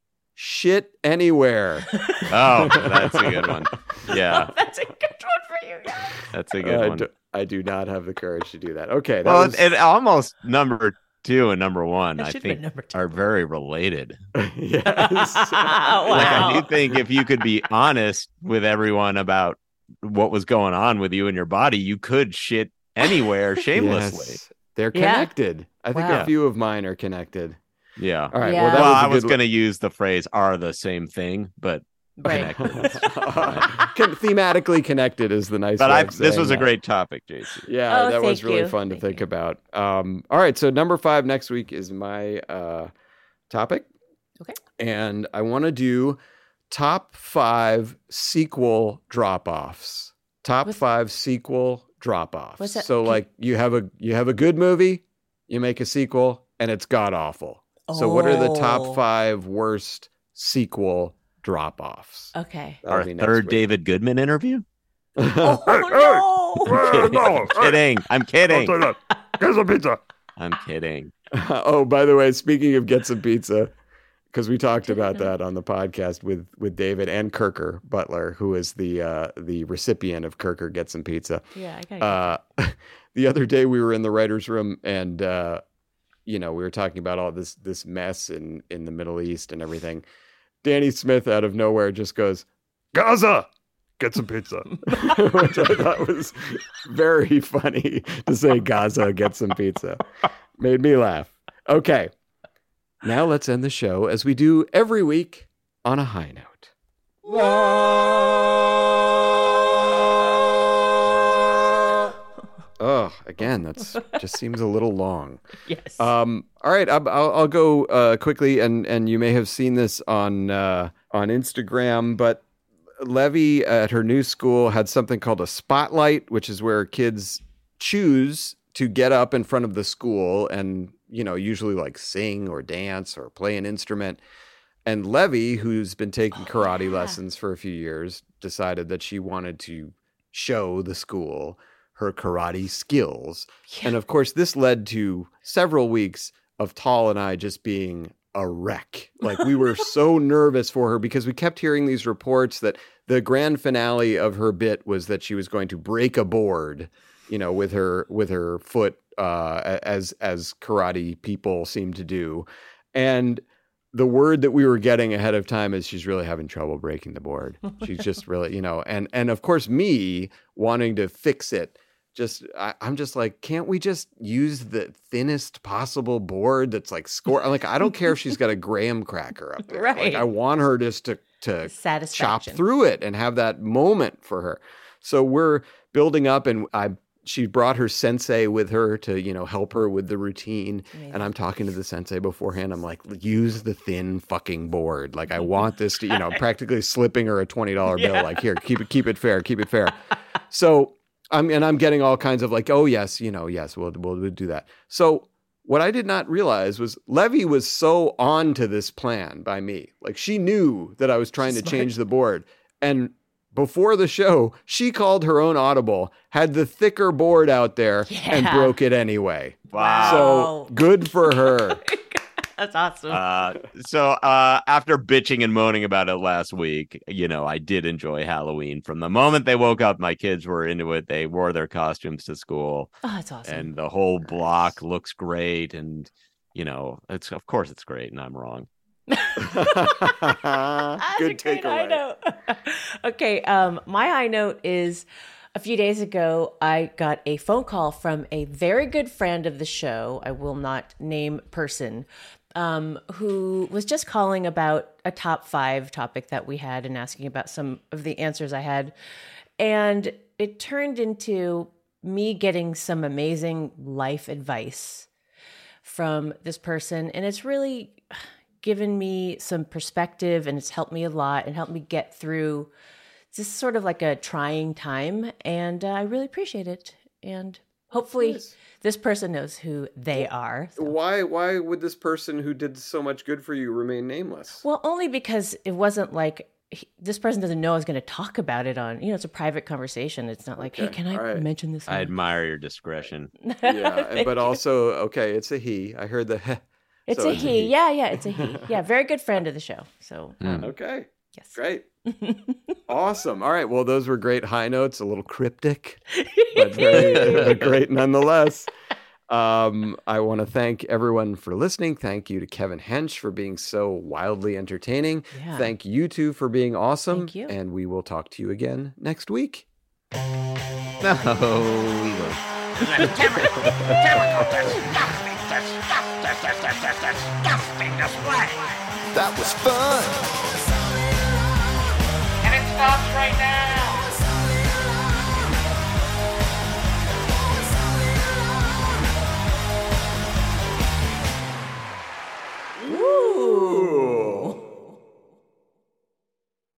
shit anywhere. Oh, that's a good one. Yeah. That's a good one for you guys. That's a good one. I do not have the courage to do that. Okay. It almost number 2 and number 1, I think, are very related. Yes. Wow. Like, I do think if you could be honest with everyone about what was going on with you and your body, you could shit anywhere shamelessly. Yes. They're connected. I think Wow. a few of mine are connected. Yeah. All right. Yeah. Well, I was going to use the phrase "are the same thing," but Right. Thematically connected is the nice way But of this saying was a that. great topic, JC. Yeah, Oh, that was thank really you. fun to think about. All right, so number 5 next week is my topic. Okay. And I want to do top 5 sequel drop-offs. Top 5 sequel drop-offs. What's that? So like you have a good movie, you make a sequel, and it's god-awful. So what are the top Oh. 5 worst sequel drop-offs? Okay. That'll Our be next third week. David Goodman interview? Oh, no. I'm kidding. Get some pizza. I'm kidding. Oh, by the way, speaking of get some pizza, because we talked about that on the podcast with David and Kirker Butler, who is the recipient of Kirker Get Some Pizza. Yeah, I gotta The other day we were in the writer's room and we were talking about all this mess in the Middle East and everything. Danny Smith out of nowhere just goes, Gaza, get some pizza, which I thought was very funny to say Gaza, get some pizza. Made me laugh. Okay. Now let's end the show as we do every week on a high note. Oh, again, that's just seems a little long. Yes. All right, I'll go quickly, and you may have seen this on Instagram, but Levy at her new school had something called a spotlight, which is where kids choose to get up in front of the school and, usually like sing or dance or play an instrument. And Levy, who's been taking karate lessons for a few years, decided that she wanted to show the school her karate skills. Yeah. And of course, this led to several weeks of Tall and I just being a wreck. Like we were so nervous for her because we kept hearing these reports that the grand finale of her bit was that she was going to break a board, with her foot, as karate people seem to do. And the word that we were getting ahead of time is she's really having trouble breaking the board. She's just really, and of course me wanting to fix it. I'm just like, can't we just use the thinnest possible board that's like score? Like, I don't care if she's got a graham cracker up there. Right. Like, I want her just to chop Satisfaction. through it and have that moment for her. So we're building up, and she brought her sensei with her to, help her with the routine. Amazing. And I'm talking to the sensei beforehand. I'm like, use the thin fucking board. Like, I want this to, practically slipping her a $20 bill. Like, here, keep it fair. So I'm getting all kinds of like, oh yes, yes, we'll do that. So what I did not realize was Levy was so on to this plan by me. Like she knew that I was trying to change the board. And before the show, she called her own audible, had the thicker board out there, and broke it anyway. Wow. So good for her. That's awesome. So after bitching and moaning about it last week, I did enjoy Halloween. From the moment they woke up, my kids were into it. They wore their costumes to school. Oh, that's awesome. And the whole block looks great. And, of course it's great. And I'm wrong. Good takeaway. Okay. My high note is a few days ago, I got a phone call from a very good friend of the show. I will not name person. Who was just calling about a top 5 topic that we had and asking about some of the answers I had. And it turned into me getting some amazing life advice from this person. And it's really given me some perspective, and it's helped me a lot and helped me get through just sort of like a trying time. And I really appreciate it. And hopefully this person knows who they are. So. Why would this person who did so much good for you remain nameless? Well, only because it wasn't like this person doesn't know I was going to talk about it on, it's a private conversation. It's not like, hey, can I mention this? I admire your discretion. Yeah, but also, okay, it's a he. I heard the It's a he. Yeah, it's a he. Yeah, very good friend of the show. So okay. Yes. Great. Awesome. All right. Well, those were great high notes, a little cryptic, but very great nonetheless. I want to thank everyone for listening. Thank you to Kevin Hench for being so wildly entertaining. Yeah. Thank you two for being awesome. Thank you. And we will talk to you again next week. No, we won't. That was fun. starts right now.